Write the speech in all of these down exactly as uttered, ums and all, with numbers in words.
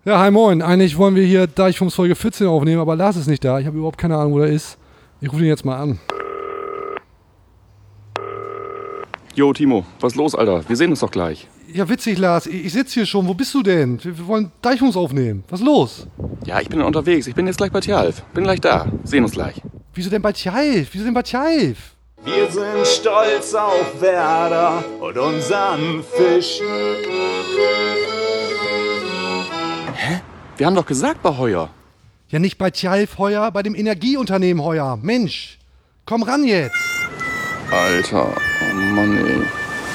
Ja, hi moin. Eigentlich wollen wir hier Deichfumms Folge vierzehn aufnehmen, aber Lars ist nicht da. Ich habe überhaupt keine Ahnung, wo er ist. Ich rufe ihn jetzt mal an. Jo, Timo, was ist los, Alter? Wir sehen uns doch gleich. Ja, witzig, Lars. Ich, ich sitze hier schon. Wo bist du denn? Wir, wir wollen Deichfumms aufnehmen. Was ist los? Ja, ich bin unterwegs. Ich bin jetzt gleich bei Tjalf. Bin gleich da. Sehen uns gleich. Wieso denn bei Tjalf? Wieso denn bei Tjalf? Wir sind stolz auf Werder und unseren Fisch. Hä? Wir haben doch gesagt bei Heuer. Ja, nicht bei Tjalf Heuer, bei dem Energieunternehmen Heuer. Mensch, komm ran jetzt. Alter, oh Mann, ey.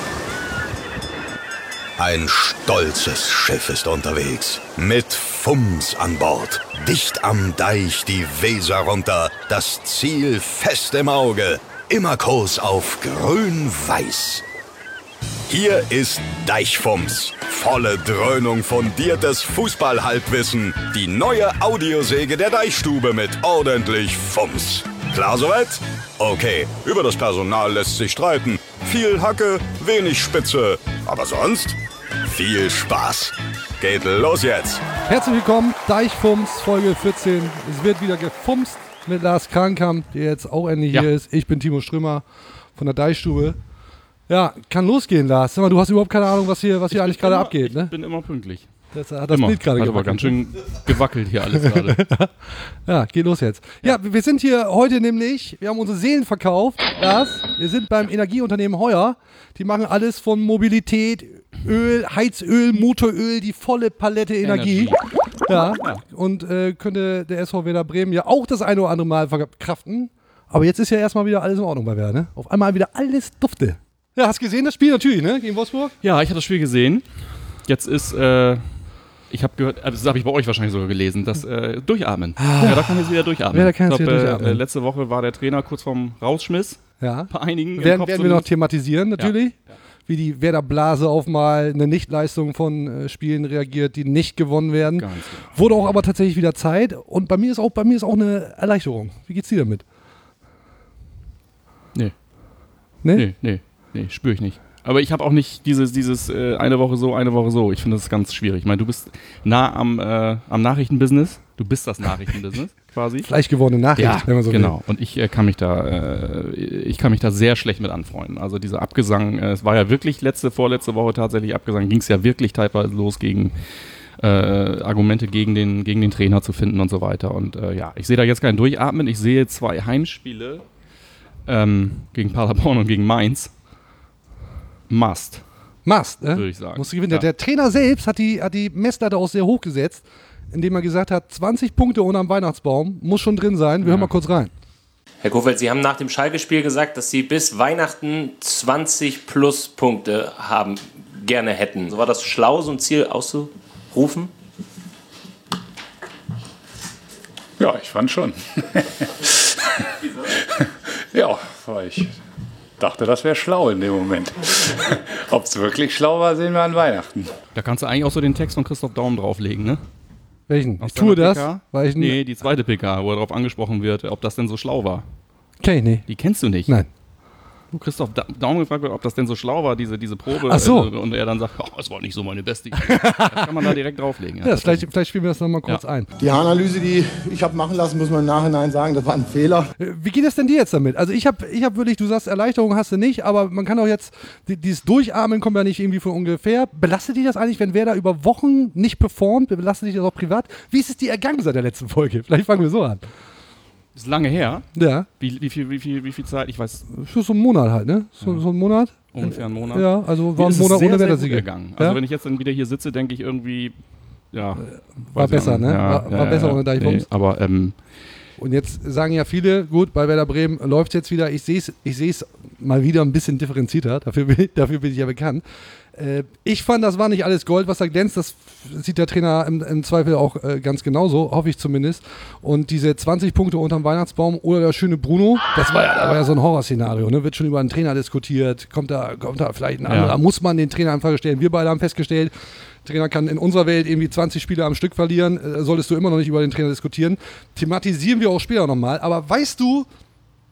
Ein stolzes Schiff ist unterwegs. Mit Fumms an Bord. Dicht am Deich die Weser runter. Das Ziel fest im Auge. Immer Kurs auf grün-weiß. Hier ist Deichfumms. Volle Dröhnung fundiertes Fußballhalbwissen. Die neue Audiosäge der Deichstube mit ordentlich Fumms. Klar soweit? Okay, über das Personal lässt sich streiten. Viel Hacke, wenig Spitze. Aber sonst viel Spaß. Geht los jetzt. Herzlich willkommen, Deichfumms Folge vierzehn. Es wird wieder gefumst mit Lars Krankamp, der jetzt auch endlich Ja. hier ist. Ich bin Timo Strümmer von der Deichstube. Ja, kann losgehen, Lars. Sag mal, du hast überhaupt keine Ahnung, was hier, was hier eigentlich gerade immer, abgeht, ne? Ich bin immer pünktlich. Das hat das immer. Bild gerade Hat aber gewackelt. ganz schön gewackelt hier alles gerade. Ja, geht los jetzt. Ja, wir sind hier heute nämlich, wir haben unsere Seelen verkauft, Lars. Wir sind beim Energieunternehmen Heuer. Die machen alles von Mobilität, Öl, Heizöl, Motoröl, die volle Palette Energie. Energie. Ja, Ja. und äh, könnte der S V Werder Bremen ja auch das eine oder andere Mal verkraften. Aber jetzt ist ja erstmal wieder alles in Ordnung bei Werder, ne? Auf einmal wieder alles dufte. Ja, hast gesehen das Spiel natürlich, ne? Gegen Wolfsburg? Ja, ich habe das Spiel gesehen. Jetzt ist, äh, ich habe gehört, äh, das habe ich bei euch wahrscheinlich sogar gelesen, dass äh, Durchatmen. Ja, da kann jetzt wieder durchatmen. Ja, da kann ich jetzt glaub, wieder äh, durchatmen. äh, letzte Woche war der Trainer kurz vorm Rausschmiss. Ja. Bei einigen. im Werden, Kopf werden wir noch zumindest. thematisieren, natürlich. Ja, ja. Wie die Werder Blase auf mal eine Nichtleistung von äh, Spielen reagiert, die nicht gewonnen werden. Ganz genau. Wurde auch aber tatsächlich wieder Zeit. Und bei mir ist auch, bei mir ist auch eine Erleichterung. Wie geht's dir damit? Nee, Ne? nee, nee, nee, spüre ich nicht. Aber ich habe auch nicht dieses, dieses äh, eine Woche so, eine Woche so. Ich finde das ganz schwierig. Ich meine, du bist nah am, äh, am Nachrichtenbusiness. Du bist das Nachrichtenbusiness quasi. Fleisch gewordene Nachricht, Ja, wenn man so genau. Und ich äh, kann mich da, äh, ich kann mich da sehr schlecht mit anfreunden. Also dieser Abgesang, äh, es war ja wirklich letzte, vorletzte Woche tatsächlich Abgesang, ging es ja wirklich teilweise los gegen äh, Argumente gegen den, gegen den Trainer zu finden und so weiter. Und äh, ja, ich sehe da jetzt kein Durchatmen. Ich sehe zwei Heimspiele ähm, gegen Paderborn und gegen Mainz. Must, Must, ne? würde ich sagen. Musst du gewinnen. Ja. Der, der Trainer selbst hat die, hat die Messlatte auch sehr hoch gesetzt, indem er gesagt hat, zwanzig Punkte unterm Weihnachtsbaum, muss schon drin sein. Wir hören mal kurz rein. Herr Kofeld, Sie haben nach dem Schalke-Spiel gesagt, dass Sie bis Weihnachten zwanzig plus Punkte haben, gerne hätten. So war das schlau, so ein Ziel auszurufen? Ja, ich fand schon. Ja, weil ich dachte, das wäre schlau in dem Moment. Ob es wirklich schlau war, sehen wir an Weihnachten. Da kannst du eigentlich auch so den Text von Christoph Daum drauflegen, ne? Welchen? Aus Ich tue deiner das, P K? weil ich Nee, die zweite P K, wo darauf angesprochen wird, ob das denn so schlau war. kenn ich nicht. Die kennst du nicht. Nein. Wo Christoph Da- Daum gefragt wird, ob das denn so schlau war, diese, diese Probe. Ach so. äh, Und er dann sagt, oh, das war nicht so meine beste Idee. Das kann man da direkt drauflegen. Ja, vielleicht, vielleicht spielen wir das nochmal kurz Ja. ein. Die Haaranalyse, die ich habe machen lassen, muss man im Nachhinein sagen, das war ein Fehler. Äh, Wie geht es denn dir jetzt damit? Also ich habe ich hab wirklich, du sagst, Erleichterung hast du nicht, aber man kann auch jetzt, die- dieses Durchatmen kommt ja nicht irgendwie von ungefähr. Belastet dich das eigentlich, wenn wer da über Wochen nicht performt? Belastet dich das auch privat? Wie ist es dir ergangen seit der letzten Folge? Vielleicht fangen wir so an. Ist lange her. Ja, Wie, wie, viel, wie, viel, wie viel Zeit? Ich weiß, für so einen Monat halt, ne? So, so einen Monat? ungefähr einen Monat. Ja, also Mir war ein ist es Monat sehr, ohne sehr gut Wettersieger. gegangen. Also Ja? wenn ich jetzt dann wieder hier sitze, denke ich irgendwie, ja. War weiß ich besser, auch nicht. ne? War- war besser ohne Deichfumms. Nee, aber ähm, Und jetzt sagen ja viele, gut, bei Werder Bremen läuft es jetzt wieder. Ich sehe es ich seh's mal wieder ein bisschen differenzierter. Dafür bin ich, dafür bin ich ja bekannt. Äh, ich fand, das war nicht alles Gold, was da glänzt. Das sieht der Trainer im, im Zweifel auch äh, ganz genauso, hoffe ich zumindest. Und diese zwanzig Punkte unterm Weihnachtsbaum oder der schöne Bruno, das war ja, das war ja so ein Horrorszenario. Ne? Wird schon über einen Trainer diskutiert. Kommt da, kommt da vielleicht ein Ja. anderer? Muss man den Trainer in Frage stellen? Wir beide haben festgestellt, der Trainer kann in unserer Welt irgendwie zwanzig Spiele am Stück verlieren. Äh, solltest du immer noch nicht über den Trainer diskutieren. Thematisieren wir auch später nochmal. Aber weißt du,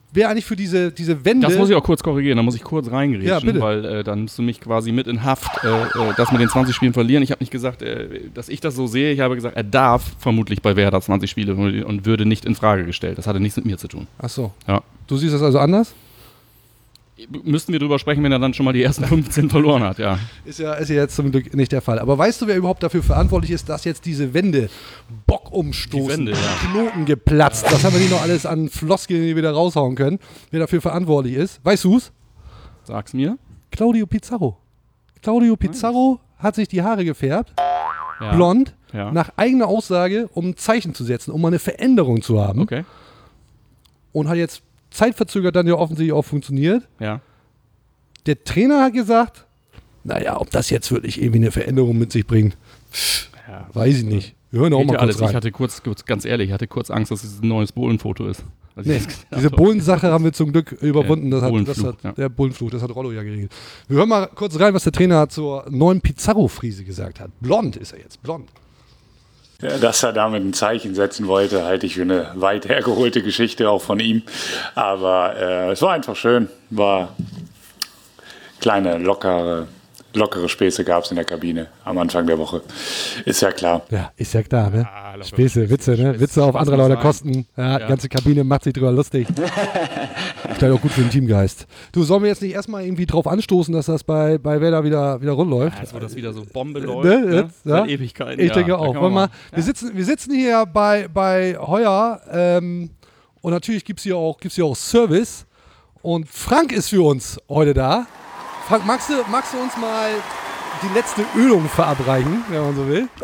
wäre eigentlich für diese, diese Wende... Das muss ich auch kurz korrigieren, da muss ich kurz reingrätschen, Ja, bitte. weil äh, dann nimmst du mich quasi mit in Haft, äh, äh, dass wir den zwanzig Spielen verlieren. Ich habe nicht gesagt, äh, dass ich das so sehe, ich habe gesagt, er darf vermutlich bei Werder zwanzig Spiele und würde nicht in Frage gestellt. Das hatte nichts mit mir zu tun. Ach so. Ja. Du siehst das also anders? Müssten wir drüber sprechen, wenn er dann schon mal die ersten fünfzehn verloren hat, ja. Ist ja, ist ja jetzt zum Glück nicht der Fall. Aber weißt du, wer überhaupt dafür verantwortlich ist, dass jetzt diese Wende Bock umstoßen, Die Wende, ja. Knoten geplatzt, das haben wir nicht noch alles an Floskeln, die wir da raushauen können, wer dafür verantwortlich ist? Weißt du's? Sag's mir. Claudio Pizarro. Claudio Pizarro hat sich die Haare gefärbt, Ja. blond, Ja. nach eigener Aussage, um ein Zeichen zu setzen, um mal eine Veränderung zu haben. Okay. Und hat jetzt zeitverzögert dann ja offensichtlich auch funktioniert. Ja. Der Trainer hat gesagt, naja, ob das jetzt wirklich irgendwie eine Veränderung mit sich bringt, ja. weiß ich nicht. Wir hören auch Geht mal ja kurz alles. rein. Ich hatte kurz, kurz, ganz ehrlich, ich hatte kurz Angst, dass es ein neues Bohlenfoto ist. Also Nee, ich das diese Bullensache haben wir zum Glück überwunden. Das hat, das Bullenfluch, hat, ja. Der Bullenfluch, das hat Rollo ja geregelt. Wir hören mal kurz rein, was der Trainer zur neuen Pizarro-Frise gesagt hat. Blond ist er jetzt, blond. Ja, dass er damit ein Zeichen setzen wollte, halte ich für eine weit hergeholte Geschichte auch von ihm. Aber äh, es war einfach schön. War kleine, lockere, lockere Späße gab es in der Kabine am Anfang der Woche. Ist ja klar. Ja, ist ja klar, ne? Ah, locker. Späße, Witze, ne? Spaß Witze auf muss andere Leute sein. kosten. Ja, die Ja. ganze Kabine macht sich drüber lustig. Vielleicht auch gut für den Teamgeist. Du, sollen wir jetzt nicht erstmal irgendwie drauf anstoßen, dass das bei, bei Werder wieder, wieder rund läuft? Als wo das wieder so Bombe läuft. Ne, Ne? jetzt, ja? Seit Ewigkeiten. Ich ja, denke da auch. kann Wollen man wir, wir, sitzen, wir sitzen hier bei, bei Heuer ähm, und natürlich gibt es hier, auch- gibt's hier auch Service. Und Frank ist für uns heute da. Frank, magst du, magst du uns mal die letzte Ölung verabreichen, wenn man so will?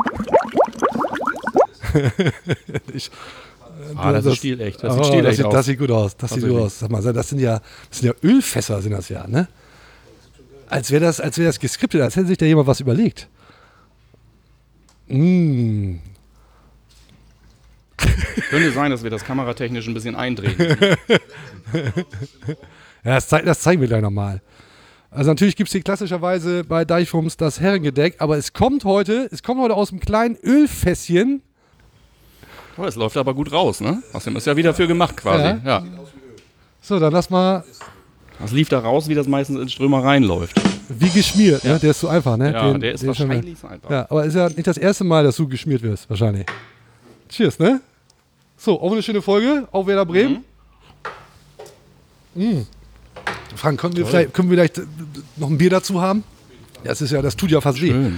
ich, Ah, das ist stilecht. Das oh, sieht stilecht das, sieht, aus. das sieht gut aus. Das sieht gut Tatsächlich. aus. Sag mal, das sind ja, das sind ja Ölfässer, sind das ja, ne? Als wäre das, als wäre das geskriptet, als hätte sich da jemand was überlegt. Mmh. Könnte sein, dass wir das kameratechnisch ein bisschen eindrehen. Ja, das, zeig, das zeigen wir gleich nochmal. Also natürlich gibt es hier klassischerweise bei Deichfums das Herrengedeck, aber es kommt heute, es kommt heute aus einem kleinen Ölfässchen. Oh, es läuft aber gut raus, ne? Außerdem ist ja wieder für gemacht quasi. Ja. Ja. So, dann lass mal, Das lief da raus, wie das meistens in Strömer reinläuft. wie geschmiert, Ja. ne? Der ist so einfach, ne? Ja, Den- der ist den schon- wahrscheinlich so einfach. Ja, aber ist ja nicht das erste Mal, dass du geschmiert wirst, wahrscheinlich. Cheers, ne? So, auch eine schöne Folge, auf Werder Bremen. Mm. Frank, können wir, vielleicht, können wir vielleicht äh, noch ein Bier dazu haben? Das ist ja, das tut ja fast weh. Schön.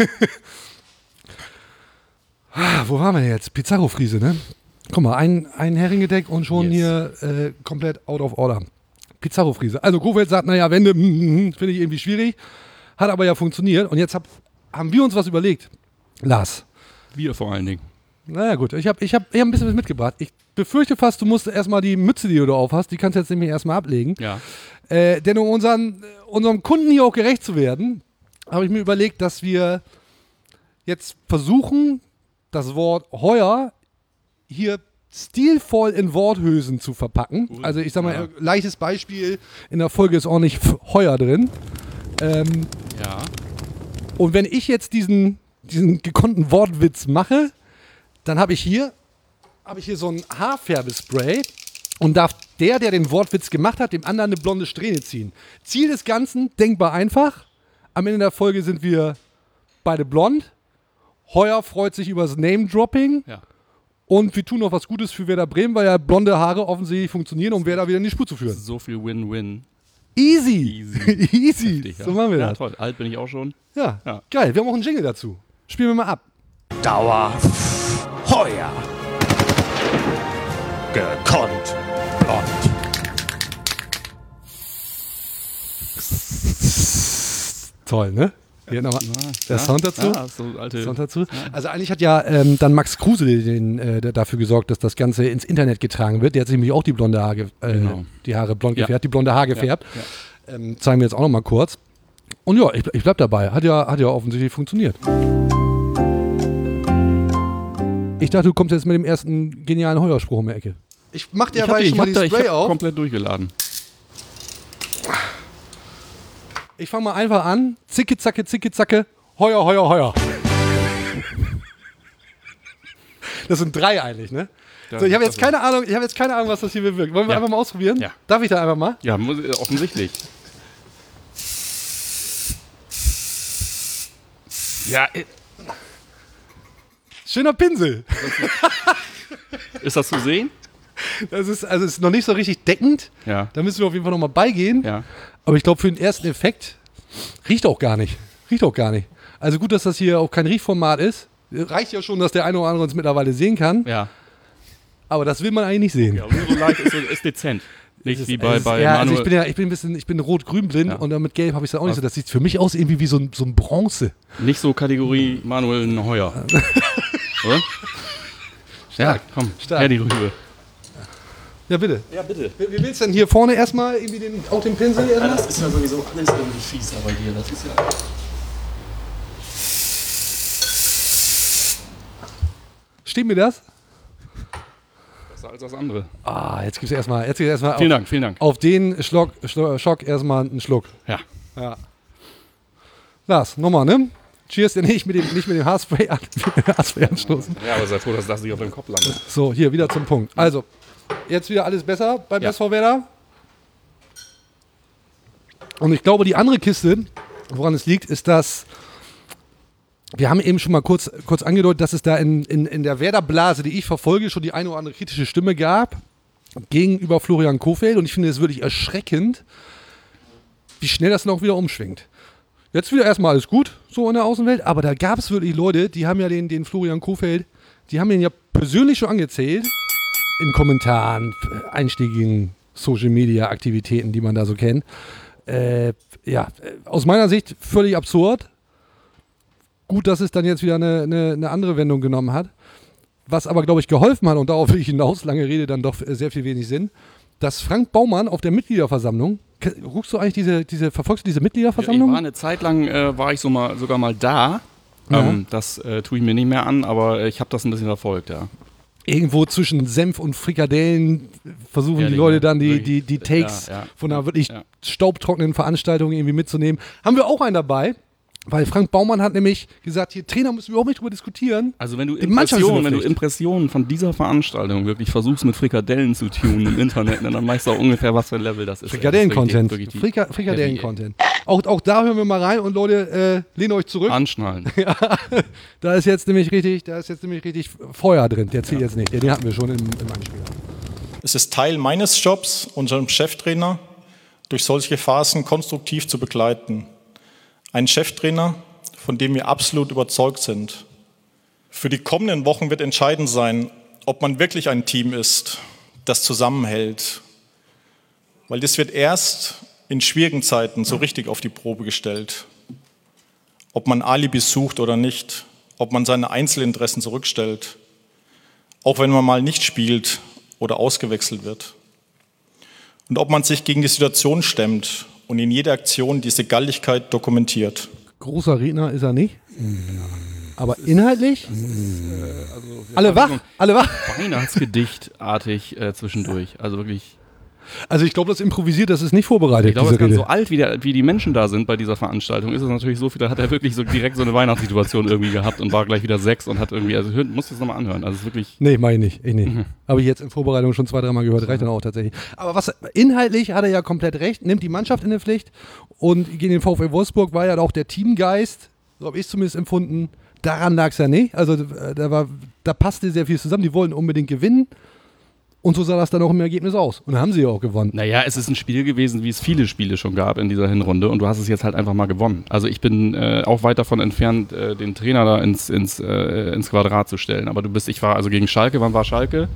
Ah, wo waren wir jetzt? Pizarro-Friese, ne? Guck mal, ein, ein Heringedeck und schon Yes. hier äh, komplett out of order. Pizarro-Friese. Also Kofeld sagt, naja, Wende, mm, mm, mm, finde ich irgendwie schwierig. Hat aber ja funktioniert. Und jetzt hab, haben wir uns was überlegt. Lars. Wir vor allen Dingen. Naja gut, ich habe ich hab, ich hab ein bisschen was mitgebracht. Ich befürchte fast, du musst erstmal die Mütze, die du da auf hast, die kannst du jetzt nämlich erstmal ablegen. Ja. Äh, denn um unseren, unserem Kunden hier auch gerecht zu werden, habe ich mir überlegt, dass wir jetzt versuchen, das Wort Heuer hier stilvoll in Worthülsen zu verpacken. Cool. Also ich sag mal, Ja. leichtes Beispiel, in der Folge ist auch nicht Heuer drin. Ähm, Ja. und wenn ich jetzt diesen, diesen gekonnten Wortwitz mache, dann habe ich hier, habe ich hier so ein Haarfärbespray und darf der, der den Wortwitz gemacht hat, dem anderen eine blonde Strähne ziehen. Ziel des Ganzen, denkbar einfach. Am Ende der Folge sind wir beide blond. Heuer freut sich über das Name-Dropping. Ja. Und wir tun noch was Gutes für Werder Bremen, weil ja blonde Haare offensichtlich funktionieren, um Werder wieder in die Spur zu führen. So viel Win-Win. Easy. Easy. Easy. Heftig, ja. So machen wir Ja, das. toll. Alt bin ich auch schon. Ja. Ja. Geil. Wir haben auch einen Jingle dazu. Spielen wir mal ab. Dauer Heuer. Gekonnt blond. Toll, ne? Hier nochmal der ja. Sound dazu. Ja, so alte. Sound dazu. Also eigentlich hat ja ähm, dann Max Kruse den, äh, der dafür gesorgt, dass das Ganze ins Internet getragen wird. Der hat sich nämlich auch die blonde Haare, ge- äh, Genau. die Haare blond Ja. gefärbt, die blonde Haar gefärbt. Ja. Ähm, zeigen wir jetzt auch nochmal kurz. Und ja, ich, ich bleib dabei. Hat ja, hat ja offensichtlich funktioniert. Ich dachte, du kommst jetzt mit dem ersten genialen Heuerspruch um die Ecke. Ich mach dir Ich aber hab, die- schon ich mal hab die da, ich Spray hab auf. komplett durchgeladen. Ich fange mal einfach an. Zicke, zacke, zicke, zacke. Heuer, heuer, heuer. Das sind drei eigentlich, ne? Da- So, ich habe jetzt das- keine Ahnung, ich habe jetzt keine Ahnung, was das hier bewirkt. Wollen wir Ja. einfach mal ausprobieren? Ja. Darf ich da einfach mal? Ja, muss, äh, offensichtlich. Ja, äh, Schöner Pinsel. ist das zu sehen? Das ist, also ist noch nicht so richtig deckend. Ja. Da müssen wir auf jeden Fall nochmal beigehen. Ja. Aber ich glaube, für den ersten Effekt riecht auch gar nicht. Riecht auch gar nicht. Also gut, dass das hier auch kein Riechformat ist. Reicht ja schon, dass der eine oder andere uns mittlerweile sehen kann. Ja. Aber das will man eigentlich nicht sehen. Ja, unsere Light ist, ist dezent. Nicht Es wie ist- bei, es ist- bei ja, also Manuel. ich bin ja, ich bin ein bisschen, ich bin rot-grün blind Ja. und dann mit gelb habe ich es auch nicht so. Das sieht für mich aus irgendwie wie so ein, so ein Bronze. Nicht so Kategorie Manuel Neuer. Oder? Ja, komm, Stark. her die Rübe. Ja, bitte. Ja, bitte. Wie, wie willst du denn hier vorne erstmal irgendwie den, auch den Pinsel erstmal? das ist ja sowieso alles irgendwie fieser bei dir. Das ist ja. Steht mir das? Besser als das andere. Ah, jetzt gibt es erstmal, jetzt gibt's erstmal Vielen auf, Dank, vielen Dank. auf den Schlock, Schlo- Schock erstmal einen Schluck. Ja. Ja. Lars, nochmal, ne? Cheers, nicht mit dem, nicht mit dem Haarspray, an, mit dem Haarspray anstoßen. Ja, aber sei froh, dass das nicht auf dem Kopf landet. So, hier wieder zum Punkt. Also, jetzt wieder alles besser beim Ja. S V Werder. Und ich glaube, die andere Kiste, woran es liegt, ist, dass wir haben eben schon mal kurz, kurz angedeutet, dass es da in, in, in der Werder-Blase, die ich verfolge, schon die eine oder andere kritische Stimme gab gegenüber Florian Kohfeldt. Und ich finde es wirklich erschreckend, wie schnell das dann auch wieder umschwingt. Jetzt wieder erstmal alles gut, so in der Außenwelt, aber da gab es wirklich Leute, die haben ja den, den Florian Kohfeldt, die haben ihn ja persönlich schon angezählt, in Kommentaren, einstiegigen Social-Media-Aktivitäten, die man da so kennt. Äh, ja, aus meiner Sicht völlig absurd. Gut, dass es dann jetzt wieder eine, eine, eine andere Wendung genommen hat. Was aber, glaube ich, geholfen hat, und darauf will ich hinaus, lange Rede, dann doch sehr viel wenig Sinn, dass Frank Baumann auf der Mitgliederversammlung, guckst du eigentlich diese, diese verfolgst du diese Ja, ich Mitgliederversammlung? war eine Zeit lang, äh, war ich so mal, sogar mal da. Ja. Ähm, das äh, tue ich mir nicht mehr an, aber äh, ich habe das ein bisschen verfolgt, ja. Irgendwo zwischen Senf und Frikadellen versuchen Ehrlich, die Leute ne? dann die, Wirklich. die, die Takes Ja, ja. von einer wirklich Ja. staubtrockenen Veranstaltung irgendwie mitzunehmen. Haben wir auch einen dabei, weil Frank Baumann hat nämlich gesagt, hier Trainer müssen wir überhaupt nicht drüber diskutieren. Also wenn du Die Mannschaft ist Impressionen, wenn du überpflichtet. Impressionen von dieser Veranstaltung wirklich versuchst mit Frikadellen zu tunen im Internet, dann weißt du auch ungefähr, was für ein Level das ist. Frikadellen-Content. Das ist wirklich- Frika wirklich Frikadellen-Content. Auch, auch da hören wir mal rein und Leute, äh, lehnt euch zurück. Anschnallen. Da ist jetzt nämlich richtig, da ist jetzt nämlich richtig Feuer drin. Der zählt jetzt nicht. Den hatten wir schon im, im Anspieler. Es ist Teil meines Jobs, unseren Cheftrainer durch solche Phasen konstruktiv zu begleiten. Ein Cheftrainer, von dem wir absolut überzeugt sind. Für die kommenden Wochen wird entscheidend sein, ob man wirklich ein Team ist, das zusammenhält. Weil das wird erst in schwierigen Zeiten so richtig auf die Probe gestellt. Ob man Alibis sucht oder nicht, ob man seine Einzelinteressen zurückstellt, auch wenn man mal nicht spielt oder ausgewechselt wird. Und ob man sich gegen die Situation stemmt und in jeder Aktion diese Galligkeit dokumentiert. Großer Redner ist er nicht. Aber inhaltlich? alle wach, alle wach. Weihnachtsgedichtartig äh, zwischendurch. Also wirklich. Also ich glaube, das improvisiert, das ist nicht vorbereitet, Ich glaube, diese das Rede. so alt, wie, der, wie die Menschen da sind bei dieser Veranstaltung, ist es natürlich so viel, da hat er wirklich so direkt so eine Weihnachtssituation irgendwie gehabt und war gleich wieder sechs und hat irgendwie, also hör, musst du es nochmal anhören. Also es ist wirklich. Nee, mach ich nicht. Ich nicht. Mhm. Habe ich jetzt in Vorbereitung schon zwei, dreimal gehört, reicht dann auch tatsächlich. Aber was inhaltlich hat er ja komplett recht, nimmt die Mannschaft in die Pflicht und gegen den VfL Wolfsburg war ja auch der Teamgeist, so habe ich es zumindest empfunden, daran lag es ja nicht. Also äh, da, war, da passte sehr viel zusammen, die wollten unbedingt gewinnen. Und so sah das dann auch im Ergebnis aus. Und dann haben sie ja auch gewonnen. Naja, es ist ein Spiel gewesen, wie es viele Spiele schon gab in dieser Hinrunde und du hast es jetzt halt einfach mal gewonnen. Also ich bin äh, auch weit davon entfernt, äh, den Trainer da ins, ins, äh, ins Quadrat zu stellen. Aber du bist, ich war also gegen Schalke, wann war Schalke?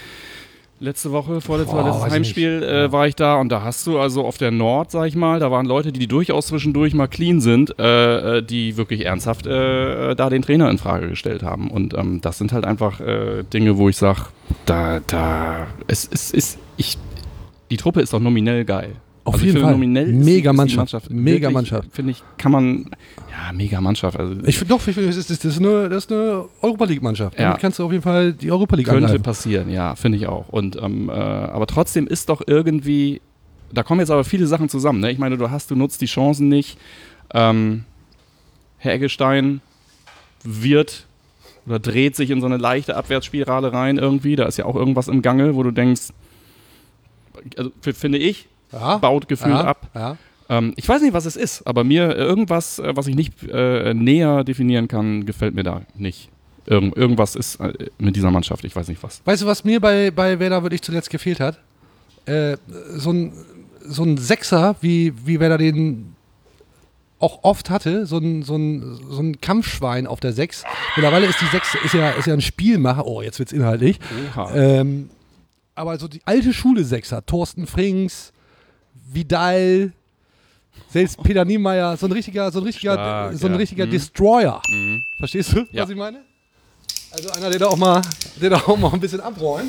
Letzte Woche, vorletzte Boah, letztes weiß ich Heimspiel nicht. äh, war ich da und da hast du also auf der Nord, sag ich mal, da waren Leute, die durchaus zwischendurch mal clean sind, äh, die wirklich ernsthaft äh, da den Trainer in Frage gestellt haben. Und ähm, das sind halt einfach äh, Dinge, wo ich sage, da, da, es, es ist, ich, die Truppe ist doch nominell geil. Auf also ich jeden finde, Fall. Nominell Mega ist die, ist die Mannschaft. Mannschaft. Mega Wirklich, Mannschaft. Finde ich, kann man, ja, mega Mannschaft. Also Ich finde doch, ich find, das, ist, das, ist eine, das ist eine Europa-League-Mannschaft. Ja. Damit kannst du auf jeden Fall die Europa League Könnte angreifen. passieren, ja, finde ich auch. Und, ähm, äh, aber trotzdem ist doch irgendwie, da kommen jetzt aber viele Sachen zusammen. Ne? Ich meine, du hast, du nutzt die Chancen nicht. Ähm, Herr Eggestein wird oder dreht sich in so eine leichte Abwärtsspirale rein irgendwie. Da ist ja auch irgendwas im Gange, wo du denkst, also f- finde ich, Ja. baut gefühlt ja. ab. Ja. Ähm, ich weiß nicht, was es ist, aber mir irgendwas, äh, was ich nicht äh, näher definieren kann, gefällt mir da nicht. Irgend, irgendwas ist äh, mit dieser Mannschaft, ich weiß nicht was. Weißt du, was mir bei, bei Werder wirklich zuletzt gefehlt hat? Äh, so, ein, so ein Sechser, wie, wie Werder den auch oft hatte, so ein, so ein, so ein Kampfschwein auf der Sechs. Mittlerweile ist die Sechs ist ja, ist ja ein Spielmacher. Oh, jetzt wird's inhaltlich. Ähm, aber so die alte Schule Sechser, Thorsten Frings, Vidal, selbst Peter Niemeyer, so ein richtiger, so ein richtiger, Stark, so ein ja. richtiger Mhm. Destroyer. Mhm. Verstehst du, Ja. was ich meine? Also einer, der da auch mal, der da auch mal ein bisschen abräumt.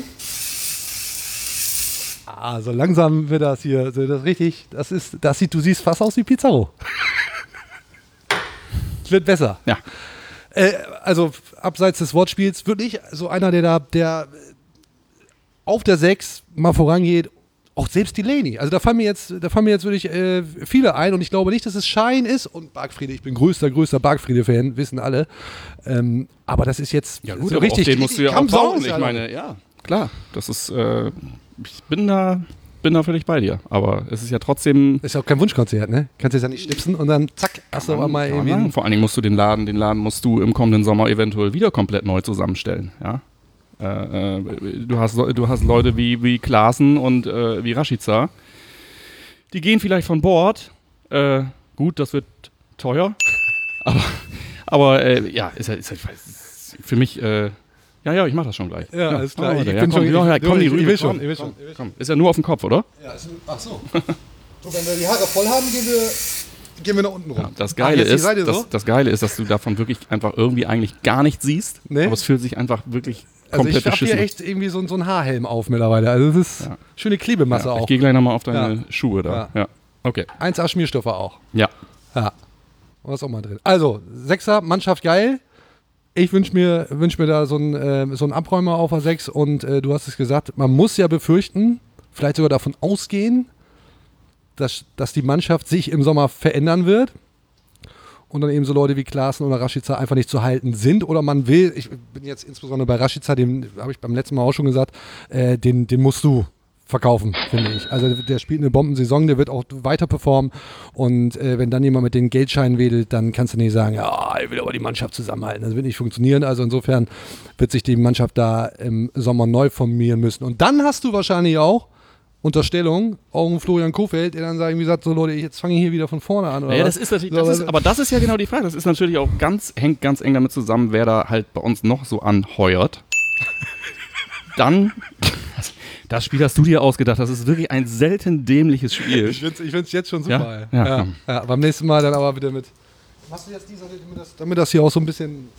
Ah, so langsam wird das hier, so das richtig, das ist, das sieht, du siehst fast aus wie Pizarro. Es wird besser. Ja. Äh, also abseits des Wortspiels wirklich so einer, der da, der auf der Sechs mal vorangeht. Auch selbst Delaney. Also da fallen mir jetzt, da fallen mir jetzt wirklich äh, viele ein und ich glaube nicht, dass es Schein ist und Bargfriede, ich bin größter, größter Bargfriede-Fan, wissen alle. Ähm, aber das ist jetzt Ja gut, so aber richtig, auf den musst du ja auch Kampfsau bauen. ist Ich ja meine, ja, klar. Das ist, äh, ich bin da, bin da völlig bei dir. Aber es ist ja trotzdem. ist ja auch kein Wunschkonzert, ne? Kannst jetzt ja nicht schnipsen und dann zack, hast du aber mal irgendwie. Ja, vor allen Dingen musst du den Laden, den Laden musst du im kommenden Sommer eventuell wieder komplett neu zusammenstellen. Ja. Äh, äh, du hast, du hast Leute wie, wie Klaassen und äh, wie Rashica. Die gehen vielleicht von Bord. Äh, gut, das wird teuer. Aber, aber äh, ja, ist ja, ist ja ist für mich. Äh, ja, ja, ich mach das schon gleich. Ja, alles klar. Oh, Ich ja, bin komm, schon- ja, ja, ich- komm, die ich- ich Rübe, will schon, komm, ich will komm, schon, ich will komm. Ist ja nur auf dem Kopf, oder? Ja, ist, ach so. So, wenn wir die Haare voll haben, gehen wir, gehen wir nach unten rum. Ja, das Ah, Geile jetzt die ist, Seite so? das, das Geile ist, dass du davon wirklich einfach irgendwie eigentlich gar nichts siehst. Nee. Aber es fühlt sich einfach wirklich Also komplett ich habe beschissen. hier echt irgendwie so, so einen Haarhelm auf mittlerweile. Also das ist Ja. schöne Klebemasse Ja, ich auch. gehe gleich nochmal auf deine Ja. Schuhe da. Ja. Okay. eins A Schmierstoffe auch. Ja. Ja. Was auch mal drin. Also, Sechser, Mannschaft geil. Ich wünsche mir, wünsch mir da so einen, äh, so einen Abräumer auf der Sechs und äh, du hast es gesagt, man muss ja befürchten, vielleicht sogar davon ausgehen, dass, dass die Mannschaft sich im Sommer verändern wird und dann eben so Leute wie Klaassen oder Rashica einfach nicht zu halten sind oder man will, ich bin jetzt insbesondere bei Rashica, dem habe ich beim letzten Mal auch schon gesagt, äh, den, den musst du verkaufen, finde ich. Also der spielt eine Bombensaison, der wird auch weiter performen und äh, wenn dann jemand mit den Geldscheinen wedelt, dann kannst du nicht sagen, ja, ich will aber die Mannschaft zusammenhalten. Das wird nicht funktionieren. Also insofern wird sich die Mannschaft da im Sommer neu formieren müssen. Und dann hast du wahrscheinlich auch Unterstellung, auch ein Florian Kohfeldt, der dann sagt, wie gesagt, so Leute, jetzt fange ich hier wieder von vorne an. Oder Ja, was? das ist natürlich, So, das ist, aber das ist ja genau die Frage. Das ist natürlich auch ganz, hängt ganz eng damit zusammen, wer da halt bei uns noch so anheuert. Dann, das Spiel hast du dir ausgedacht. Das ist wirklich ein selten dämliches Spiel. Ich finde es ich find's jetzt schon Ja? super. Ja, Ja, komm. ja, beim nächsten Mal dann aber wieder mit. Machst du jetzt die Seite, damit das, damit das hier auch so ein bisschen.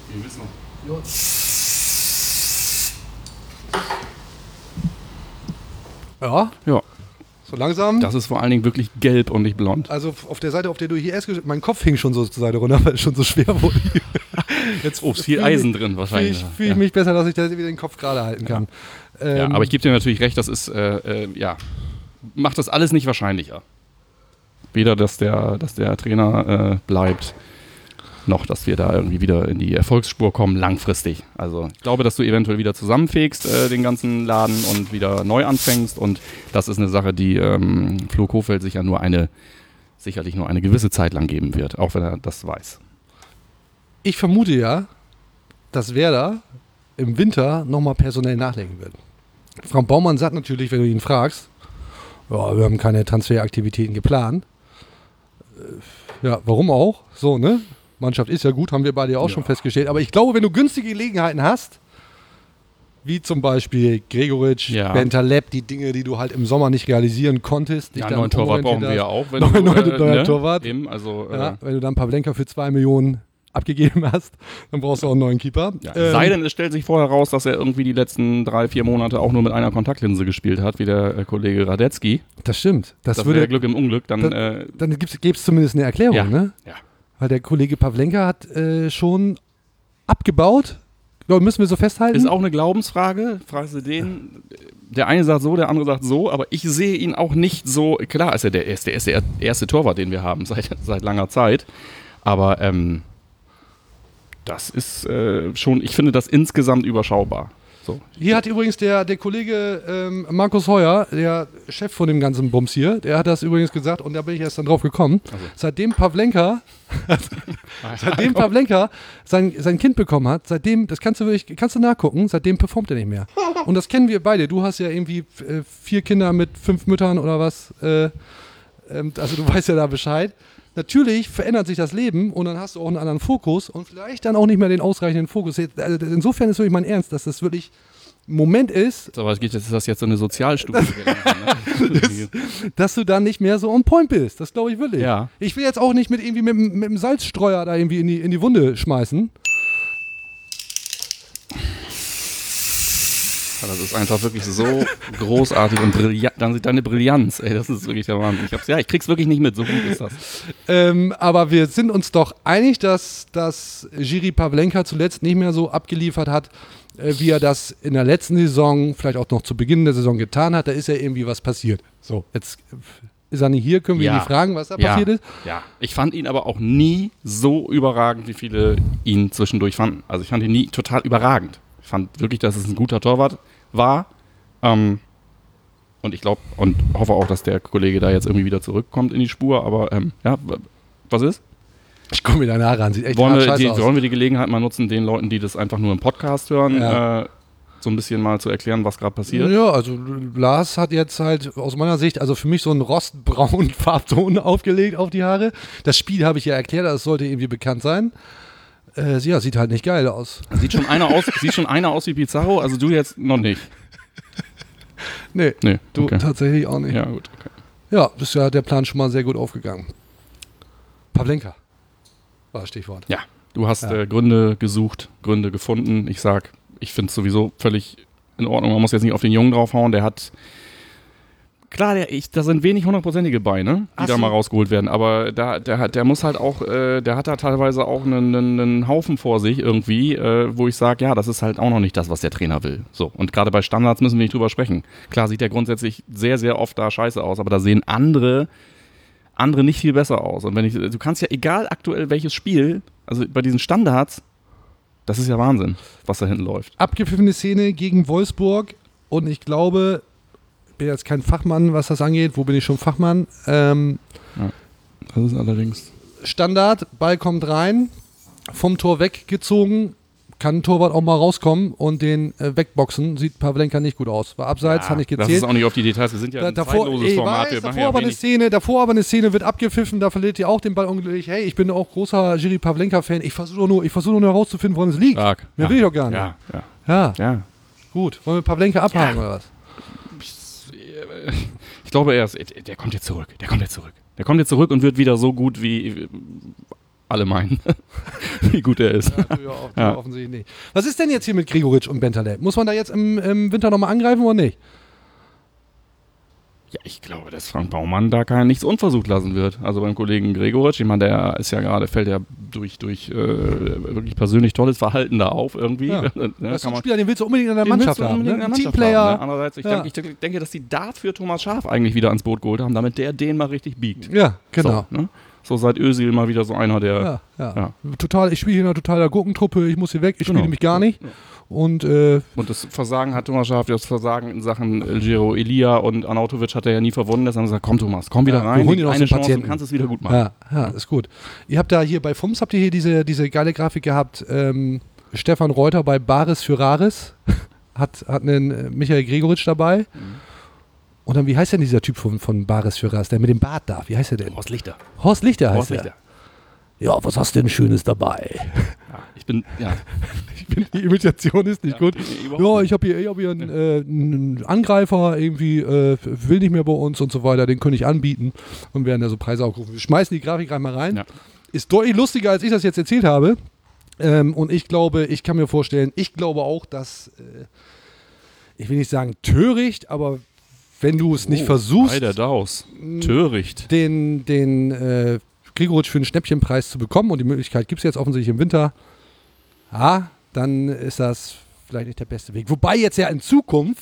Ja, Ja, so langsam. das ist vor allen Dingen wirklich gelb und nicht blond. Also auf der Seite, auf der du hier erst gesch- mein Kopf hing schon so zur Seite runter, weil es schon so schwer wurde. Jetzt Oh, ist viel fühl Eisen mich- drin Fühle wahrscheinlich. ich, fühl ich Ja. mich besser, dass ich da wieder den Kopf gerade halten kann. Ja, Ähm, aber ich gebe dir natürlich recht, das ist, äh, äh, ja, macht das alles nicht wahrscheinlicher. Weder, dass der, dass der Trainer äh, bleibt, noch, dass wir da irgendwie wieder in die Erfolgsspur kommen, langfristig. Also ich glaube, dass du eventuell wieder zusammenfegst, äh, den ganzen Laden und wieder neu anfängst und das ist eine Sache, die ähm, Flo Kohfeldt sich ja nur eine, sicherlich nur eine gewisse Zeit lang geben wird, auch wenn er das weiß. Ich vermute ja, dass Werder im Winter nochmal personell nachlegen wird. Frank Baumann sagt natürlich, wenn du ihn fragst, ja, wir haben keine Transferaktivitäten geplant. Äh, Ja, warum auch? So, ne? Mannschaft ist ja gut, haben wir beide ja auch Ja. schon festgestellt. Aber ich glaube, wenn du günstige Gelegenheiten hast, wie zum Beispiel Gregoritsch, Ja. Bentaleb, die Dinge, die du halt im Sommer nicht realisieren konntest. dich Ja, dann neuen Torwart brauchen umorientiert wir ja hast. auch. Wenn Neuen- du, neuen- neuer ne? Torwart. Eben, also, äh, Ja, wenn du dann Pavlenka für zwei Millionen abgegeben hast, dann brauchst du auch einen neuen Keeper. Ja, Ähm, sei denn, es stellt sich vorher raus, dass er irgendwie die letzten drei, vier Monate auch nur mit einer Kontaktlinse gespielt hat, wie der äh, Kollege Radetzky. Das stimmt. Das, Das, würde wäre Glück im Unglück. Dann, Dann, äh, dann gäbe es zumindest eine Erklärung, ja, ne? ja. Weil der Kollege Pavlenka hat äh, schon abgebaut. Ich glaube, müssen wir so festhalten. Ist auch eine Glaubensfrage. Fragst du den? Der eine sagt so, der andere sagt so, aber ich sehe ihn auch nicht so. Klar ist er der erste, der ist der erste Torwart, den wir haben seit, seit langer Zeit. Aber ähm, Das ist äh, schon, ich finde das insgesamt überschaubar. So. Hier hat übrigens der, der Kollege ähm, Markus Heuer, der Chef von dem ganzen Bums hier, der hat das übrigens gesagt und da bin ich erst dann drauf gekommen. Also. Seitdem Pavlenka, seitdem Pavlenka sein, sein Kind bekommen hat, seitdem, das kannst du wirklich, kannst du nachgucken, seitdem performt er nicht mehr. Und das kennen wir beide. Du hast ja irgendwie äh, vier Kinder mit fünf Müttern oder was. Äh, ähm, also du weißt ja da Bescheid. Natürlich verändert sich das Leben und dann hast du auch einen anderen Fokus und vielleicht dann auch nicht mehr den ausreichenden Fokus. Also insofern ist wirklich mein Ernst, dass das wirklich ein Moment ist. Aber es geht jetzt, ist das jetzt so eine Sozialstudie? Ne? dass, dass du dann nicht mehr so on point bist. Das glaube ich wirklich. Ja. Ich will jetzt auch nicht mit irgendwie mit, mit dem Salzstreuer da irgendwie in die, in die Wunde schmeißen. Das ist einfach wirklich so großartig und brillant. Dann sieht deine Brillanz, ey, das ist wirklich der Wahnsinn. Ich hab's, ja, ich krieg's wirklich nicht mit, so gut ist das. Ähm, aber wir sind uns doch einig, dass, dass Jiří Pavlenka zuletzt nicht mehr so abgeliefert hat, äh, wie er das in der letzten Saison, vielleicht auch noch zu Beginn der Saison getan hat. Da ist ja irgendwie was passiert. So, jetzt ist er nicht hier, können wir ja. ihn nicht fragen, was da ja. passiert ist. Ja, ich fand ihn aber auch nie so überragend, wie viele ihn zwischendurch fanden. Also ich fand ihn nie total überragend. Ich fand wirklich, dass es ein guter Torwart war. Ähm, und ich glaube und hoffe auch, dass der Kollege da jetzt irgendwie wieder zurückkommt in die Spur. Aber ähm, ja, was ist? Ich komme mir deine Haare an, sieht echt wollen wir, die, aus. wollen wir die Gelegenheit mal nutzen, den Leuten, die das einfach nur im Podcast hören, ja. äh, so ein bisschen mal zu erklären, was gerade passiert? Ja, also Lars hat jetzt halt aus meiner Sicht, also für mich so einen rostbraunen Farbton aufgelegt auf die Haare. Das Spiel habe ich ja erklärt, das sollte irgendwie bekannt sein. Äh, ja, sieht halt nicht geil aus. Sieht schon einer aus, sieht schon einer aus wie Pizarro, also du jetzt noch nicht. Nee, nee du okay. tatsächlich auch nicht. Ja, gut, okay. Ja, ist ja der Plan schon mal sehr gut aufgegangen. Pavlenka war das Stichwort. Ja, du hast ja. äh, Gründe gesucht, Gründe gefunden. Ich sag, ich finde es sowieso völlig in Ordnung. Man muss jetzt nicht auf den Jungen draufhauen, der hat klar, der, ich, da sind wenig hundertprozentige bei, ne? Die Ach da so. mal rausgeholt werden. Aber da, der, hat, der muss halt auch, äh, der hat da teilweise auch einen, einen, einen Haufen vor sich irgendwie, äh, wo ich sage, ja, das ist halt auch noch nicht das, was der Trainer will. So. Und gerade bei Standards müssen wir nicht drüber sprechen. Klar sieht der grundsätzlich sehr, sehr oft da scheiße aus, aber da sehen andere, andere nicht viel besser aus. Und wenn ich, du kannst ja, egal aktuell welches Spiel, also bei diesen Standards, das ist ja Wahnsinn, was da hinten läuft. Abgepfiffene Szene gegen Wolfsburg und ich glaube, ich bin jetzt kein Fachmann, was das angeht. Wo bin ich schon Fachmann? Ähm, ja, das ist allerdings Standard, Ball kommt rein, vom Tor weggezogen, kann ein Torwart auch mal rauskommen und den äh, wegboxen. Sieht Pavlenka nicht gut aus. War abseits, ja, hat nicht gezählt. Das ist auch nicht auf die Details, wir sind ja da, ein davor, zeitloses ey, Format. Weiß, wir davor, ja aber eine Szene, davor aber eine Szene wird abgepfiffen, da verliert ihr auch den Ball unglücklich. Hey, ich bin auch großer Jiří Pavlenka-Fan. Ich versuche nur, versuch nur herauszufinden, woran es liegt. Stark. Mehr ja. will ich doch gar nicht. Ja, ja. Ja. ja. Gut, wollen wir Pavlenka abhaken ja. oder was? Ich glaube, er ist, der kommt jetzt zurück. Der kommt jetzt zurück. Der kommt jetzt zurück und wird wieder so gut, wie alle meinen, wie gut er ist. Ja, du ja, auch, du ja. offensichtlich nicht. Was ist denn jetzt hier mit Gregoritsch und Bentaleb? Muss man da jetzt im, im Winter nochmal angreifen oder nicht? Ja, ich glaube, dass Frank Baumann da kein nichts unversucht lassen wird. Also beim Kollegen Gregoritsch, ich meine, der ist ja gerade, fällt ja durch, durch äh, wirklich persönlich tolles Verhalten da auf irgendwie. Ja. Ja, das ist ein Spieler, den willst du unbedingt in der Mannschaft haben. Ne? Ein Teamplayer. Ne? Andererseits, ich, ja. denke, ich denke, dass die dafür Thomas Schaaf eigentlich wieder ans Boot geholt haben, damit der den mal richtig biegt. Ja, genau. So, ne? So seit Özil mal wieder so einer, der... Ja, ja. ja. Total, ich spiele hier in einer totaler Gurkentruppe, ich muss hier weg, ich genau. spiele mich gar nicht. Ja. Und, äh, und das Versagen hat Thomas Schaaf, das Versagen in Sachen Giro Elia und Arnautovic hat er ja nie verwunden. Deshalb haben sie gesagt, komm Thomas, komm wieder ja, rein, wir holen ihn eine aus Chance, Patienten. du kannst es wieder gut machen. Ja, ja, ist gut. Ihr habt da hier bei F U M S, habt ihr hier diese, diese geile Grafik gehabt, ähm, Stefan Reuter bei Baris für Raris hat, hat einen äh, Michael Gregoritsch dabei. Mhm. Und dann, wie heißt denn dieser Typ von, von Baris für Raris, der mit dem Bart da, wie heißt der denn? Horst Lichter. Horst Lichter heißt Horst er. Lichter. Ja, was hast du denn Schönes dabei? Ja, ich bin, ja. ich bin, die Imitation ist nicht ja, gut. Ja, ich habe hier, ich hab hier einen, äh, einen Angreifer, irgendwie äh, will nicht mehr bei uns und so weiter, den könnte ich anbieten und werden da so Preise aufgerufen. Wir schmeißen die Grafik rein mal rein. Ja. Ist deutlich lustiger, als ich das jetzt erzählt habe. Ähm, und ich glaube, ich kann mir vorstellen, ich glaube auch, dass, äh, ich will nicht sagen töricht, aber wenn du es nicht oh, versuchst, der Daus. Töricht. den, den äh, Gregoritsch für einen Schnäppchenpreis zu bekommen und die Möglichkeit gibt es jetzt offensichtlich im Winter, ja, dann ist das vielleicht nicht der beste Weg. Wobei jetzt ja in Zukunft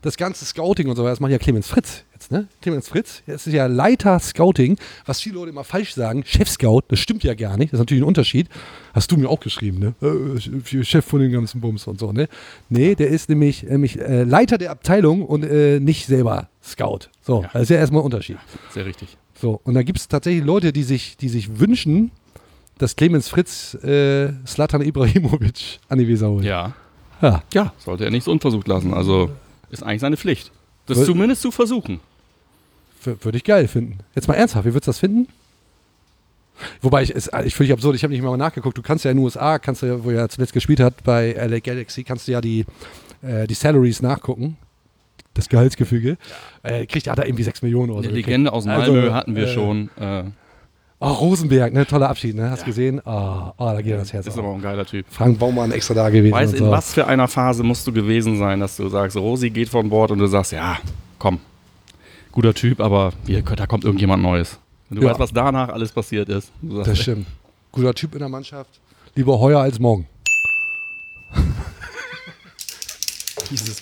das ganze Scouting und so, das macht ja Clemens Fritz jetzt, ne? Clemens Fritz, das ist ja Leiter Scouting, was viele Leute immer falsch sagen, Chef-Scout, das stimmt ja gar nicht, das ist natürlich ein Unterschied. Hast du mir auch geschrieben, ne? Äh, Chef von den ganzen Bums und so, ne? Nee, der ist nämlich, nämlich äh, Leiter der Abteilung und äh, nicht selber Scout. So, ja. Das ist ja erstmal ein Unterschied. Sehr richtig. So, und da gibt es tatsächlich Leute, die sich, die sich wünschen, dass Clemens Fritz äh, Zlatan Ibrahimovic an die Weser holt. Ja. Ja. Ja, sollte er nicht so unversucht lassen. Also ist eigentlich seine Pflicht. Das Wür- zumindest zu versuchen. Würde ich geil finden. Jetzt mal ernsthaft, wie würdest du das finden? Wobei, ich, es, ich finde ich absurd, ich habe nicht mal nachgeguckt, du kannst ja in den U S A, kannst du ja, wo er zuletzt gespielt hat, bei L A Galaxy, kannst du ja die, äh, die Salaries nachgucken. Das Gehaltsgefüge. Ja. Äh, kriegt er da irgendwie sechs Millionen oder so. Eine Legende aus Malmö also, hatten wir äh, schon. Äh, Oh, Rosenberg, ne? Toller Abschied, ne? Hast du ja. gesehen? Oh, oh, da geht das Herz Ist auf. aber auch ein geiler Typ. Frank Baumann extra da gewesen. Weißt, und in so. was für einer Phase musst du gewesen sein, dass du sagst, Rosi geht von Bord und du sagst, ja, komm, guter Typ, aber hier, da kommt irgendjemand Neues. Und du Ja. weißt, was danach alles passiert ist. Du sagst, Das stimmt. Guter Typ in der Mannschaft. Lieber heuer als morgen. Jesus.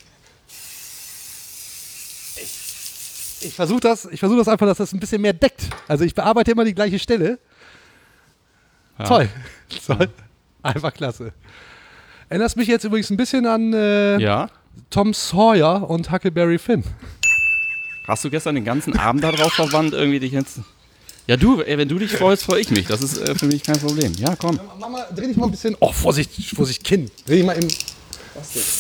Ich versuche das, ich versuch das einfach, dass das ein bisschen mehr deckt. Also ich bearbeite immer die gleiche Stelle. Ja. Toll. Toll. Einfach klasse. Erinnerst mich jetzt übrigens ein bisschen an äh, Ja. Tom Sawyer und Huckleberry Finn. Hast du gestern den ganzen Abend darauf verwandt, irgendwie dich jetzt... Ja, du, ey, wenn du dich freust, freue ich mich. Das ist äh, für mich kein Problem. Ja, komm. Mama, dreh dich mal ein bisschen... Oh, Vorsicht, Vorsicht, Kinn. Dreh dich mal im... Was denn?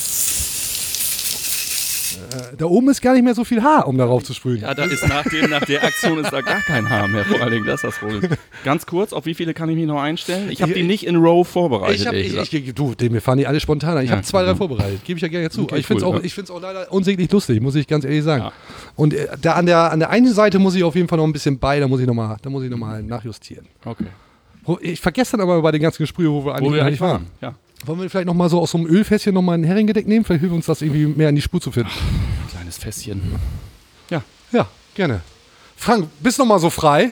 Äh, da oben ist gar nicht mehr so viel Haar, um darauf zu sprühen. Ja, da ist nach, dem, nach der Aktion ist da gar kein Haar mehr. Vor allen Dingen, das ist das Problem. Ganz kurz, auf wie viele kann ich mich noch einstellen? Ich habe die nicht in Row vorbereitet. Ich hab, ehrlich ich, gesagt. ich, du, mir fahren die alle spontan an. Ich Ja, habe zwei, drei cool. vorbereitet. Gebe ich ja gerne zu. Okay, ich finde es cool, auch, ja. ich find's auch leider unsäglich lustig, muss ich ganz ehrlich sagen. Ja. Und äh, da an der, an der einen Seite muss ich auf jeden Fall noch ein bisschen bei, da muss ich nochmal noch mal nachjustieren. Okay. Wo- Ich vergesse dann aber bei den ganzen Gesprühe, wo wir eigentlich, Wo wir eigentlich eigentlich waren. waren. Ja. Wollen wir vielleicht nochmal so aus so einem Ölfässchen nochmal ein Heringedeck nehmen? Vielleicht hilft uns das irgendwie mehr in die Spur zu finden. Kleines Fässchen. Ja. Ja, gerne. Frank, bist noch mal so frei?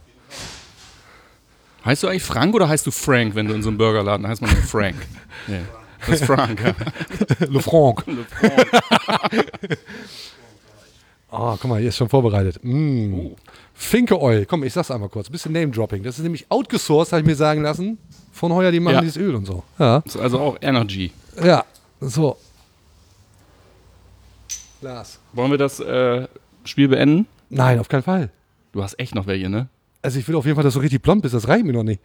Heißt du eigentlich Frank oder heißt du Frank, wenn du in so einem Burgerladen heißt man nur Frank? Nee. Das ist Frank, ja. Le Franc. Le Frank. Oh, guck mal, hier ist schon vorbereitet. Mm. Oh. Finke Oil. Komm, ich sag's einmal kurz. Ein bisschen Name-Dropping. Das ist nämlich outgesourced, habe ich mir sagen lassen. Von Heuer, die machen Ja. dieses Öl und so. Ja. Das ist also auch Energy. Ja, so. Lars. Wollen wir das äh, Spiel beenden? Nein, auf keinen Fall. Du hast echt noch welche, ne? Also ich will auf jeden Fall, dass du richtig plomb bist. Das reicht mir noch nicht.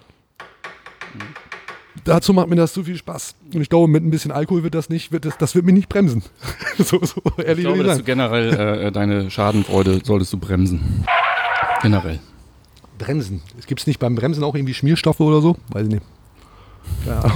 Dazu macht mir das zu viel Spaß. Und ich glaube, mit ein bisschen Alkohol wird das nicht, wird das, das wird mir nicht bremsen. so, so ehrlich Ich glaube, will dass ich du generell äh, deine Schadenfreude solltest du bremsen. Generell. Bremsen. Es gibt es nicht beim Bremsen auch irgendwie Schmierstoffe oder so? Weiß ich nicht. Ja.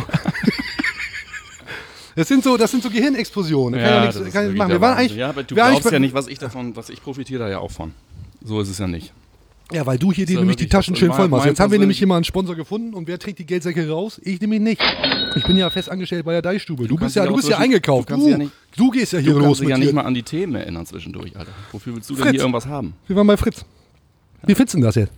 Das sind so, das sind so Gehirnexplosionen. Da kann ja, nichts, das ist kann ich wirklich machen. der Wir waren Wahnsinn. eigentlich, ja, aber du wir waren glaubst eigentlich- ja nicht, was ich davon, was ich profitiere da ja auch von. So ist es ja nicht. Ja, weil du hier die, So, nämlich die wirklich, Taschen das schön war voll machst. mein Jetzt haben wir persönlich- nämlich hier mal einen Sponsor gefunden und wer trägt die Geldsäcke raus? Ich nämlich nicht. Ich bin ja fest angestellt bei der Deichstube. Du, bist kannst ja, dich du auch bist ja zwischen- eingekauft. du kannst Du, ja nicht- du gehst ja hier Du los kannst dich mit ja dir. nicht mal an die Themen erinnern zwischendurch, Alter. Wofür willst du denn Fritz. hier irgendwas haben? Wir waren bei Fritz. Wie findest du denn das jetzt?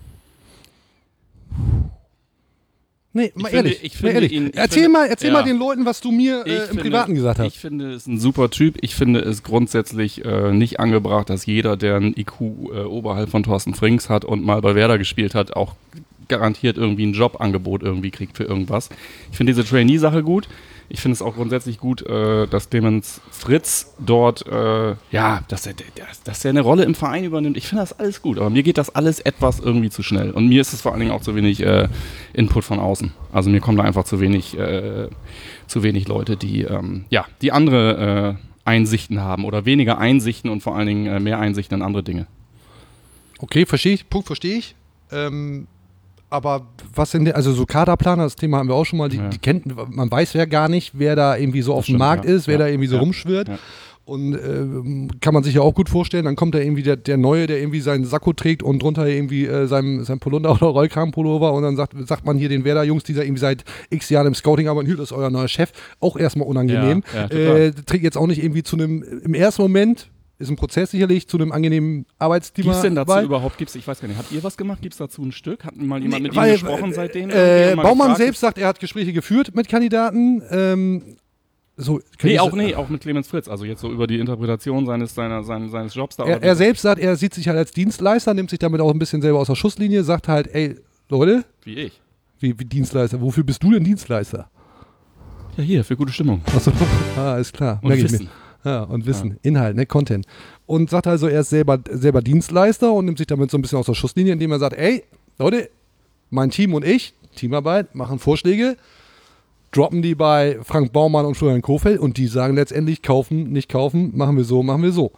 Nee, mal finde- ehrlich. ich mal finde ehrlich. ihn- ich erzähl finde- mal, erzähl ja. mal den Leuten, was du mir Ich äh, im finde- Privaten gesagt hast. Ich finde, es ist ein super Typ. Ich finde es grundsätzlich äh, nicht angebracht, dass jeder, der ein I Q äh, oberhalb von Thorsten Frings hat und mal bei Werder gespielt hat, auch garantiert irgendwie ein Jobangebot irgendwie kriegt für irgendwas. Ich finde diese Trainee-Sache gut. Ich finde es auch grundsätzlich gut, äh, dass Clemens Fritz dort, äh, ja, dass er, dass, dass er eine Rolle im Verein übernimmt. Ich finde das alles gut, aber mir geht das alles etwas irgendwie zu schnell. Und mir ist es vor allen Dingen auch zu wenig äh, Input von außen. Also mir kommen da einfach zu wenig, äh, zu wenig Leute, die, ähm, ja, die andere äh, Einsichten haben oder weniger Einsichten und vor allen Dingen äh, mehr Einsichten in andere Dinge. Okay, verstehe ich. Punkt verstehe ich. Ähm, aber was denn, also so Kaderplaner, das Thema haben wir auch schon mal, die, Ja. die kennt, man weiß ja gar nicht, wer da irgendwie so auf dem stimmt, Markt ja. ist, wer Ja. da irgendwie so Ja. rumschwirrt. Ja. Und ähm, kann man sich ja auch gut vorstellen, dann kommt da irgendwie der, der Neue, der irgendwie seinen Sakko trägt und drunter irgendwie äh, sein, sein Polunder oder Rollkragenpullover und dann sagt, sagt man hier den Werder-Jungs, die da irgendwie seit x Jahren im Scouting arbeiten, hier, das ist euer neuer Chef, auch erstmal unangenehm. Ja, ja, total. äh, trägt jetzt auch nicht irgendwie zu einem, im ersten Moment, ist ein Prozess sicherlich, zu einem angenehmen Arbeitsklima. Gibt es denn dazu bei. überhaupt, gibt's, ich weiß gar nicht, habt ihr was gemacht? Gibt es dazu ein Stück? Hat mal jemand Nee, mit weil, ihm gesprochen seitdem? Äh, Irgendwie mal Baumann gefragt? selbst sagt, er hat Gespräche geführt mit Kandidaten. Ähm, so, Nee, ich auch, so, nee, auch mit Clemens Fritz, also jetzt so über die Interpretation seines, seiner, seines, seines Jobs da. Er, er selbst sagt, er sieht sich halt als Dienstleister, nimmt sich damit auch ein bisschen selber aus der Schusslinie, sagt halt, ey, Leute. Wie ich. Wie, wie Dienstleister, wofür bist du denn Dienstleister? Ja, hier, für gute Stimmung. Achso, ah, ist klar. Und Merk ich Wissen. mir. Ja, und Wissen, ja. Inhalt, ne, Content. Und sagt also, er ist selber, selber Dienstleister und nimmt sich damit so ein bisschen aus der Schusslinie, indem er sagt, ey, Leute, mein Team und ich, Teamarbeit, machen Vorschläge, droppen die bei Frank Baumann und Florian Kohfeldt und die sagen letztendlich, kaufen, nicht kaufen, machen wir so, machen wir so.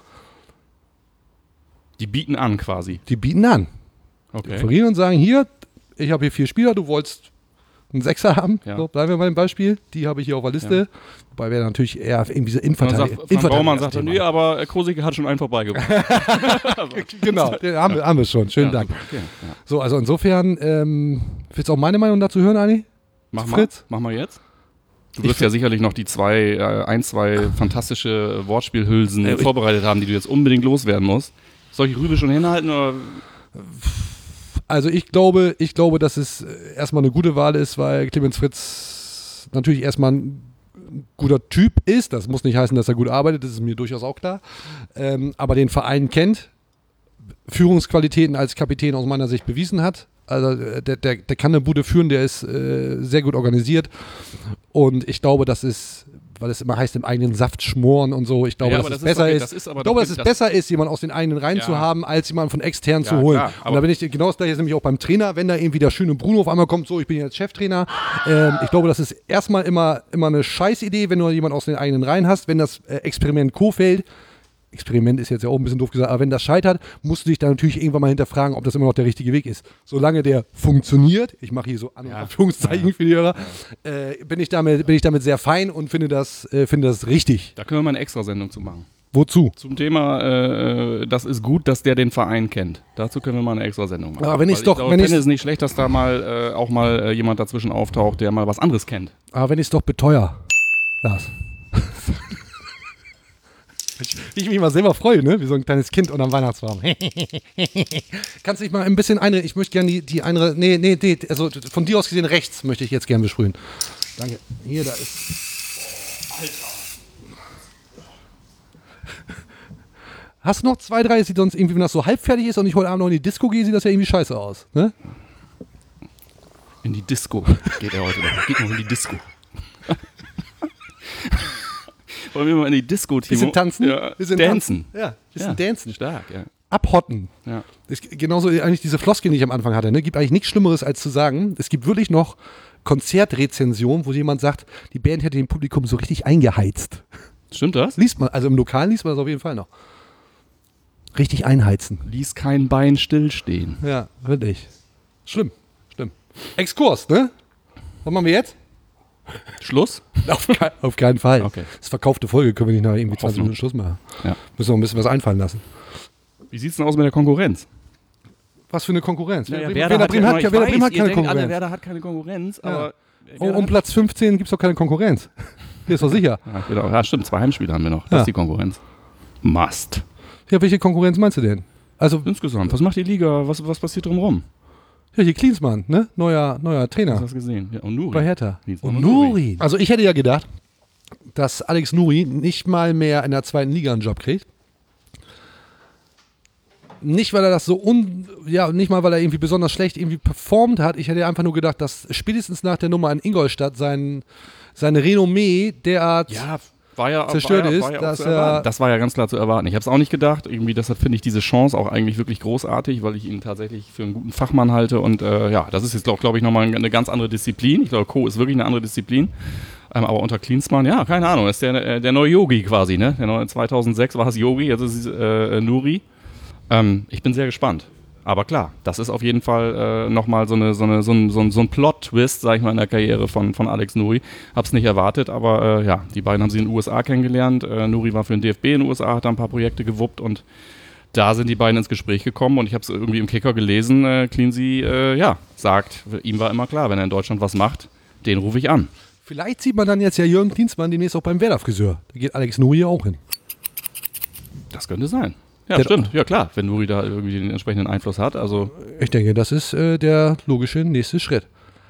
Die bieten an quasi. Die bieten an. Okay. Die offerieren und sagen, hier, ich habe hier vier Spieler, du wolltest einen Sechser haben, Ja. so, bleiben wir bei dem Beispiel, die habe ich hier auf der Liste, Ja. wobei wir natürlich eher irgendwie so Und dann Innenverteidiger. sagt Frank Baumann sagt dann, nee, aber Krosicke hat schon einen vorbeigebracht. Genau, den haben wir, haben wir schon, schönen Ja, Dank. super, okay, ja. So, also insofern, ähm, willst du auch meine Meinung dazu hören, Ani? Mach mal, Fritz? mach mal jetzt. Du wirst ja sicherlich noch die zwei, äh, ein, zwei fantastische Wortspielhülsen Äh, ich- vorbereitet haben, die du jetzt unbedingt loswerden musst. Soll ich Rübe schon hinhalten oder? Also ich glaube, ich glaube, dass es äh, erstmal eine gute Wahl ist, weil Clemens Fritz natürlich erstmal ein guter Typ ist. Das muss nicht heißen, dass er gut arbeitet, das ist mir durchaus auch klar. Ähm, aber den Verein kennt, Führungsqualitäten als Kapitän aus meiner Sicht bewiesen hat. Also äh, der, der, der kann eine Bude führen, der ist äh, sehr gut organisiert. Und ich glaube, das ist, weil es immer heißt, im eigenen Saft schmoren und so. Ich glaube, Ja, dass aber es das ist besser okay, ist. das ist aber ich glaube, doch- dass es das- besser ist, jemanden aus den eigenen Reihen Ja. zu haben, als jemanden von extern Ja, zu holen. klar, und aber- da bin ich genau das gleiche ist nämlich auch beim Trainer, wenn da irgendwie der schöne Bruno auf einmal kommt, so, ich bin jetzt Cheftrainer. Ähm, ich glaube, das ist erstmal immer, immer eine Scheißidee, wenn du jemanden aus den eigenen Reihen hast. Wenn das äh, Experiment Kohfeldt, Experiment ist jetzt ja auch ein bisschen doof gesagt, aber wenn das scheitert, musst du dich dann natürlich irgendwann mal hinterfragen, ob das immer noch der richtige Weg ist. Solange der funktioniert, ich mache hier so An- und Anführungszeichen für die Hörer, äh, bin, ich damit, bin ich damit sehr fein und finde das, äh, finde das richtig. Da können wir mal eine Extrasendung zu machen. Wozu? Zum Thema, äh, das ist gut, dass der den Verein kennt. Dazu können wir mal eine Extrasendung machen. Aber wenn Weil ich's doch- glaube, wenn ich finde ich's- es nicht schlecht, dass da mal äh, auch mal äh, jemand dazwischen auftaucht, der mal was anderes kennt. Aber wenn ich es doch beteuer, Lars. Wie ich mich mal selber freue, ne? Wie so ein kleines Kind unterm Weihnachtsbaum. Kannst du dich mal ein bisschen einreden? Ich möchte gerne die, die eine. Nee, nee, nee, also von dir aus gesehen rechts möchte ich jetzt gerne besprühen. Danke. Hier, da ist. Alter. Hast du noch zwei, drei? Sieht sonst irgendwie, wenn das so halbfertig ist und ich heute Abend noch in die Disco gehe, sieht das ja irgendwie scheiße aus, ne? In die Disco geht er heute noch. Geht noch in die Disco. Wollen wir mal in die Disco, Timo? Bisschen tanzen? Ja. Bisschen Dancen. tanzen. Ja, bisschen Ja. dancen. Stark, ja. Abhotten. Ja. Es, genauso eigentlich diese Floskel, die ich am Anfang hatte. Ne? Gibt eigentlich nichts Schlimmeres, als zu sagen, es gibt wirklich noch Konzertrezensionen, wo jemand sagt, die Band hätte dem Publikum so richtig eingeheizt. Stimmt das? Liest man, also im Lokal liest man das auf jeden Fall noch. Richtig einheizen. Ließ kein Bein stillstehen. Ja, wirklich. Schlimm, schlimm. Exkurs, ne? Was machen wir jetzt? Schluss? Auf, ke auf keinen Fall. Okay. Das ist verkaufte Folge, können wir nicht nach irgendwie zwanzig Hoffnung. Minuten Schluss machen. Ja. Müssen wir ein bisschen was einfallen lassen. Wie sieht's denn aus mit der Konkurrenz? Was für eine Konkurrenz? Naja, Werder Werder, Bremen hat, hat, ja, Werder ich Bremen weiß, hat ihr keine denkt alle, Konkurrenz. Werder hat keine Konkurrenz, Ja. aber Oh, Werder um hat- Platz fünfzehn gibt es doch keine Konkurrenz. Hier ist doch sicher. Ja, genau. Ja, stimmt, zwei Heimspiele haben wir noch. Das Ja. ist die Konkurrenz. Must. Ja, welche Konkurrenz meinst du denn? Also, Insgesamt, was macht die Liga? Was, was passiert drumherum? ja, hier Klinsmann, ne? Neuer, neuer Trainer. Hast du das gesehen? Ja, und Nuri. Bei Hertha. Klinsmann Und Nuri. Also ich hätte ja gedacht, dass Alex Nuri nicht mal mehr in der zweiten Liga einen Job kriegt. Nicht, weil er das so un... Ja, nicht mal, weil er irgendwie besonders schlecht irgendwie performt hat. Ich hätte einfach nur gedacht, dass spätestens nach der Nummer in Ingolstadt sein, sein Renommee derart... Ja, war ja, zerstört war ja, ist, war ja auch dass zu er- erwarten. Das war ja ganz klar zu erwarten. Ich habe es auch nicht gedacht. Irgendwie, deshalb finde ich diese Chance auch eigentlich wirklich großartig, weil ich ihn tatsächlich für einen guten Fachmann halte. Und äh, ja, das ist jetzt, glaube glaub ich, nochmal eine ganz andere Disziplin. Ich glaube, Co. ist wirklich eine andere Disziplin. Ähm, aber unter Klinsmann, ja, keine Ahnung, ist der, äh, der neue Yogi quasi, ne? Der neue, zweitausendsechs war es Yogi, jetzt ist es äh, Nuri. Ähm, ich bin sehr gespannt. Aber klar, das ist auf jeden Fall äh, nochmal so, eine, so, eine, so ein, so ein, so ein Plot-Twist, sag ich mal, in der Karriere von, von Alex Nuri. Hab's nicht erwartet, aber äh, ja, die beiden haben sie in den U S A kennengelernt. Äh, Nuri war für den D F B in den U S A, hat da ein paar Projekte gewuppt und da sind die beiden ins Gespräch gekommen und ich habe es irgendwie im Kicker gelesen. Äh, Cleansey, äh, ja, sagt, ihm war immer klar, wenn er in Deutschland was macht, den rufe ich an. Vielleicht sieht man dann jetzt ja Jürgen Klinsmann demnächst auch beim Werder-Friseur. Da geht Alex Nuri auch hin. Das könnte sein. Ja, Der- stimmt. Ja, klar, wenn Nuri da irgendwie den entsprechenden Einfluss hat. Also Ich denke, das ist äh, der logische nächste Schritt.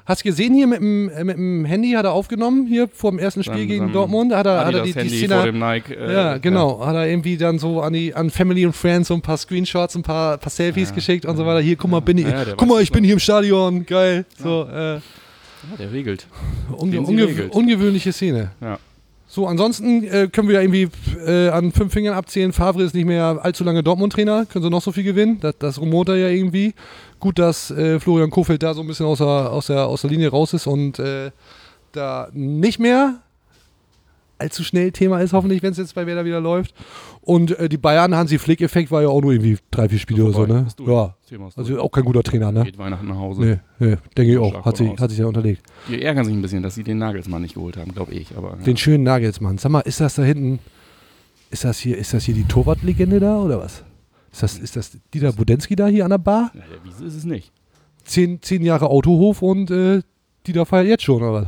Hast du gesehen hier mit dem, äh, mit dem Handy, hat er aufgenommen, hier vor dem ersten Spiel Dann- gegen dann Dortmund? Hat er, hat er die, die Handy Szene. vor dem Nike. Äh, ja, genau. Hat er irgendwie dann so an, die, an Family und Friends so ein paar Screenshots, ein paar, paar Selfies Ja. geschickt und so weiter. Hier, guck mal, bin ich, Ja, der guck mal, weiß ich das bin hier im Stadion, geil. So, äh, Ja, der regelt. unge Den sie unge regelt. ungewöhnliche Szene. Ja. So, ansonsten äh, können wir ja irgendwie äh, an fünf Fingern abzählen. Favre ist nicht mehr allzu lange Dortmund-Trainer. Können sie noch so viel gewinnen? Das, das rumort er ja irgendwie. Gut, dass äh, Florian Kohfeldt da so ein bisschen aus der, aus der, aus der Linie raus ist und äh, da nicht mehr allzu schnell Thema ist, hoffentlich, wenn es jetzt bei Werder wieder läuft. Und äh, die Bayern, Hansi Flick-Effekt war ja auch nur irgendwie drei, vier Spiele oder so, ne? Ist durch. Ja, Das Thema ist also durch. auch kein guter Trainer, ne? Geht Weihnachten nach Hause. Nee, nee denke ich auch. Stark Hat sich, voraus. hat sich ja unterlegt. Die ärgern sich ein bisschen, dass sie den Nagelsmann nicht geholt haben, glaube ich. Aber, ja. Den schönen Nagelsmann. Sag mal, ist das da hinten, ist das hier, ist das hier die Torwartlegende da oder was? Ist das, ist das Dieter Budensky da hier an der Bar? Ja, der Wiese ist es nicht. Zehn, zehn Jahre Autohof und äh, Dieter feiert jetzt schon, oder was?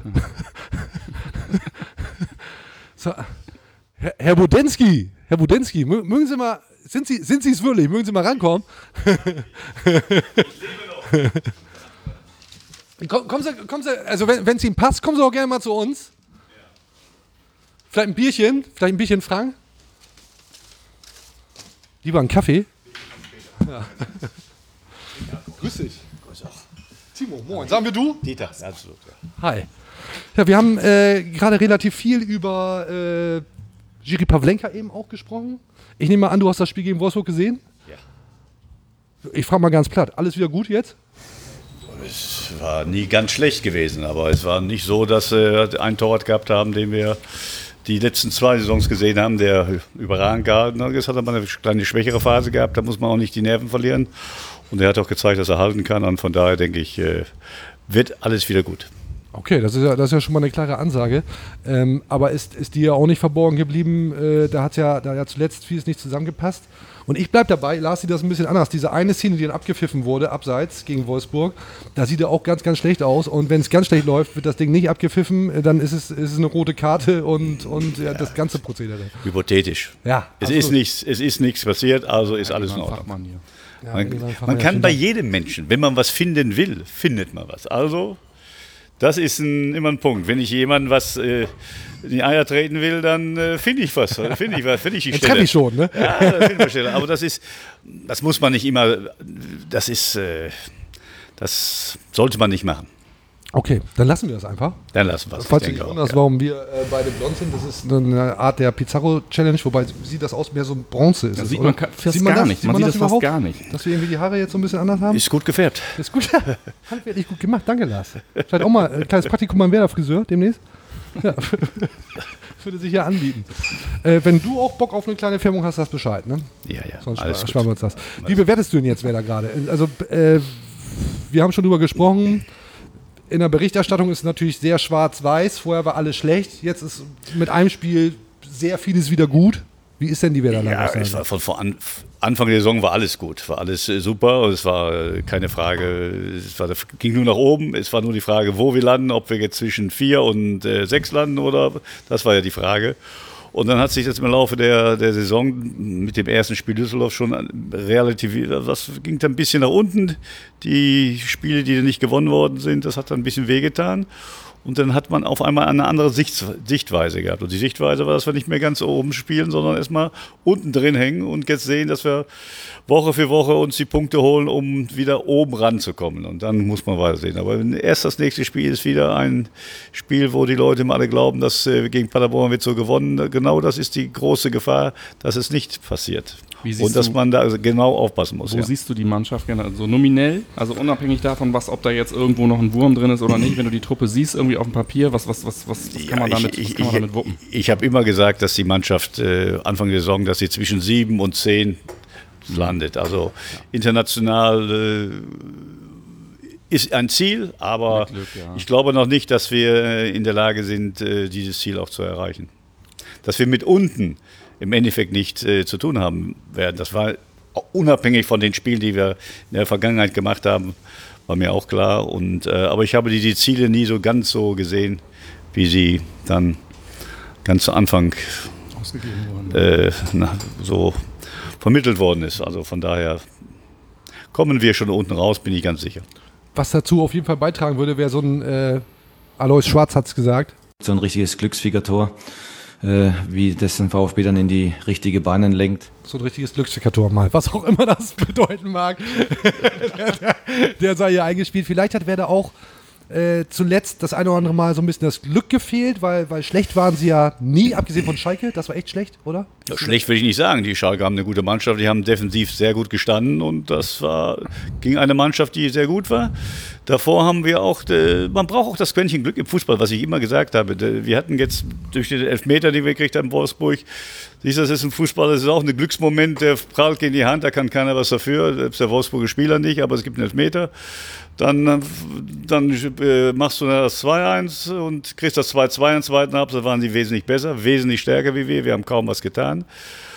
So, Herr, Herr Budensky, Herr Budensky, mö- mögen Sie mal, sind Sie sind Sie es wirklich? Mögen Sie mal rankommen? Komm, kommen Sie, kommen Sie, also wenn es Ihnen passt, kommen Sie auch gerne mal zu uns. Vielleicht ein Bierchen, vielleicht ein Bierchen Frank. Lieber einen Kaffee. Ja. Grüß dich. Timo, moin. Sagen wir du? Dieter, absolut. Hi. Ja, wir haben äh, gerade relativ viel über äh, Jiří Pavlenka eben auch gesprochen. Ich nehme mal an, du hast das Spiel gegen Wolfsburg gesehen? Ja. Ich frage mal ganz platt. Alles wieder gut jetzt? Es war nie ganz schlecht gewesen, aber es war nicht so, dass wir einen Torwart gehabt haben, den wir die letzten zwei Saisons gesehen haben, der überragend gehalten hat. Jetzt hat er mal eine kleine schwächere Phase gehabt, da muss man auch nicht die Nerven verlieren. Und er hat auch gezeigt, dass er halten kann. Und von daher denke ich, wird alles wieder gut. Okay, das ist ja, das ist ja schon mal eine klare Ansage. Ähm, aber ist, ist dir ja auch nicht verborgen geblieben, äh, da hat ja, da hat ja zuletzt vieles nicht zusammengepasst. Und ich bleib dabei, Lars sieht das ein bisschen anders. Diese eine Szene, die dann abgepfiffen wurde, abseits gegen Wolfsburg, da sieht er auch ganz, ganz schlecht aus. Und wenn es ganz schlecht läuft, wird das Ding nicht abgepfiffen, äh, dann ist es, ist es eine rote Karte und, und ja, das ganze Prozedere. Hypothetisch. Ja, es ist, nichts, es ist nichts passiert, also ist Ja, alles in jemand Ordnung. Fachmann hier. Ja, Man, irgendwann fangen man wir kann ja bei schon jedem Menschen, wenn man was finden will, findet man was. Also, das ist ein, immer ein Punkt. Wenn ich jemandem was äh, in die Eier treten will, dann äh, finde ich was. Finde ich was, finde ich die Dann Stelle. treffe ich schon, ne? Ja, da finde ich die Stelle. Aber das ist, das muss man nicht immer, das ist, äh, das sollte man nicht machen. Okay, dann lassen wir das einfach. Dann lassen wir es. Falls ich du dich denke auch, wunderst, ja. warum wir äh, beide blond sind, das ist eine Art der Pizarro-Challenge, wobei sieht das aus mehr so Bronze. Ist Das es, sieht oder? man ka- fast man gar das? nicht. Sieht Man sieht das fast überhaupt? gar nicht. Dass wir irgendwie die Haare jetzt so ein bisschen anders haben? Ist gut gefärbt. Ist gut. Handwerklich gut gemacht, danke Lars. Vielleicht auch mal ein kleines Praktikum beim Werder-Friseur demnächst. Ja. Würde sich ja anbieten. Äh, wenn du auch Bock auf eine kleine Färbung hast, sagst Bescheid, ne? Ja, ja. Sonst alles sparen gut. wir uns das. Wie bewertest du denn jetzt Werder gerade? Also, äh, wir haben schon drüber gesprochen. In der Berichterstattung ist es natürlich sehr schwarz-weiß. Vorher war alles schlecht. Jetzt ist mit einem Spiel sehr vieles wieder gut. Wie ist denn die Werder-Lage? Ja, aus deiner es war Sicht? von, von an, Anfang der Saison war alles gut, war alles äh, super. Es war äh, keine Frage, es war, ging nur nach oben. Es war nur die Frage, wo wir landen, ob wir jetzt zwischen vier und äh, sechs landen oder das war ja die Frage. Und dann hat sich das im Laufe der, der Saison mit dem ersten Spiel Düsseldorf schon relativ, das ging dann ein bisschen nach unten. Die Spiele, die nicht gewonnen worden sind, das hat dann ein bisschen wehgetan. Und dann hat man auf einmal eine andere Sicht, Sichtweise gehabt. Und die Sichtweise war, dass wir nicht mehr ganz oben spielen, sondern erstmal unten drin hängen und jetzt sehen, dass wir Woche für Woche uns die Punkte holen, um wieder oben ranzukommen. Und dann muss man weitersehen. Aber erst das nächste Spiel ist wieder ein Spiel, wo die Leute immer alle glauben, dass äh, gegen Paderborn wird so gewonnen. Genau das ist die große Gefahr, dass es nicht passiert. Wie siehst Und dass du- man da also genau aufpassen muss. Wo Ja. siehst du die Mannschaft gerne? Also nominell, also unabhängig davon, was, ob da jetzt irgendwo noch ein Wurm drin ist oder nicht, wenn du die Truppe siehst, irgendwie auf dem Papier, was, was, was, was, was kann man Ja, damit, ich, was kann man ich, damit wuppen? Ich, ich habe immer gesagt, dass die Mannschaft äh, Anfang der Saison, dass sie zwischen sieben und zehn landet. Also international äh, ist ein Ziel, aber Mit Glück, ja. ich glaube noch nicht, dass wir äh, in der Lage sind, äh, dieses Ziel auch zu erreichen. Dass wir mit unten im Endeffekt nicht äh, zu tun haben werden, das war unabhängig von den Spielen, die wir in der Vergangenheit gemacht haben, war mir auch klar. Und, äh, aber ich habe die, die Ziele nie so ganz so gesehen, wie sie dann ganz zu Anfang Ausgegeben worden. äh, na, so vermittelt worden ist. Also von daher kommen wir schon unten raus, bin ich ganz sicher. was dazu auf jeden Fall beitragen würde, wäre so ein, äh, Alois Schwarz hat es gesagt. So ein richtiges Glücksfiegertor, äh, wie das den VfB dann in die richtige Bahnen lenkt. So ein richtiges Glücksfiegertor mal, was auch immer das bedeuten mag. der, der, der sei hier eingespielt. Vielleicht hat Werder auch Äh, zuletzt das eine oder andere Mal so ein bisschen das Glück gefehlt, weil, weil schlecht waren sie ja nie, abgesehen von Schalke. Das war echt schlecht, oder? Ja, schlecht will ich nicht sagen. Die Schalke haben eine gute Mannschaft, die haben defensiv sehr gut gestanden und das war gegen eine Mannschaft, die sehr gut war. Davor haben wir auch, äh, man braucht auch das Quäntchen Glück im Fußball, was ich immer gesagt habe. Wir hatten jetzt durch den Elfmeter, den wir gekriegt haben in Wolfsburg, siehst du, das ist ein Fußball, das ist auch ein Glücksmoment, der prallt gegen die Hand, da kann keiner was dafür, selbst der Wolfsburger Spieler nicht, aber es gibt einen Elfmeter. Dann, dann äh, machst du das zwei eins und kriegst das zwei zwei im zweiten Halbzeit, waren sie wesentlich besser, wesentlich stärker wie wir, wir haben kaum was getan.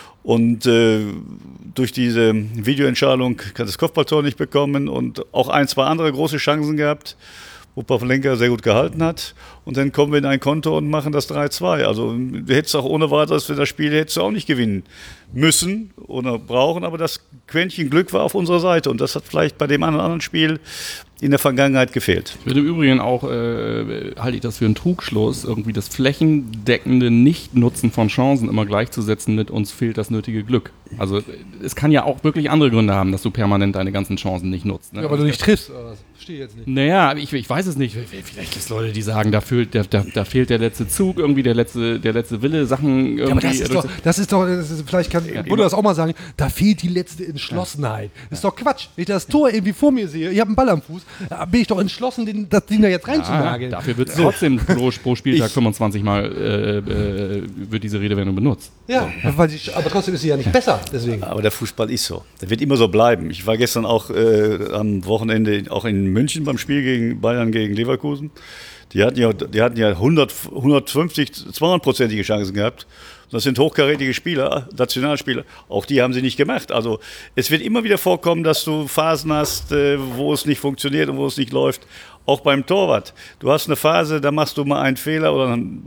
Und äh, durch diese Videoentscheidung kann das Kopfballtor nicht bekommen und auch ein, zwei andere große Chancen gehabt, wo Pavlenka sehr gut gehalten hat. Und dann kommen wir in ein Konto und machen das drei zwei. Also du hättest auch ohne weiteres für das Spiel hättest du auch nicht gewinnen müssen oder brauchen, aber das Quäntchen Glück war auf unserer Seite und das hat vielleicht bei dem anderen, anderen Spiel in der Vergangenheit gefehlt. Ich würde im Übrigen auch, äh, halte ich das für einen Trugschluss, irgendwie das flächendeckende Nichtnutzen von Chancen immer gleichzusetzen mit uns fehlt das nötige Glück. Also es kann ja auch wirklich andere Gründe haben, dass du permanent deine ganzen Chancen nicht nutzt. Ne? Ja, aber du nicht triffst, oder was? Verstehe ich jetzt nicht. Naja, ich, ich weiß es nicht. Vielleicht gibt es Leute, die sagen, da fehlt, da, da, da fehlt der letzte Zug, irgendwie der letzte, der letzte Wille, Sachen irgendwie. Ja, aber das ist doch, das ist doch das ist, vielleicht kann ja, Bruder das auch mal sagen, da fehlt die letzte Entschlossenheit. Ja. Das ist doch Quatsch. Wenn ich das Tor irgendwie vor mir sehe, ich habe einen Ball am Fuß, da bin ich doch entschlossen, den, das Ding da jetzt reinzunageln. Ja, dafür wird so. trotzdem pro, pro Spieltag ich, fünfundzwanzig Mal äh, äh, wird diese Redewendung benutzt. Ja, so. weil ich, aber trotzdem ist sie ja nicht besser. Deswegen. Aber der Fußball ist so. Der wird immer so bleiben. Ich war gestern auch äh, am Wochenende auch in München beim Spiel gegen Bayern gegen Leverkusen. Die hatten ja, die hatten ja hundert, hundertfünfzig, zweihundertprozentige Chancen gehabt. Das sind hochkarätige Spieler, Nationalspieler. Auch die haben sie nicht gemacht. Also es wird immer wieder vorkommen, dass du Phasen hast, wo es nicht funktioniert und wo es nicht läuft. Auch beim Torwart. Du hast eine Phase, da machst du mal einen Fehler oder einen,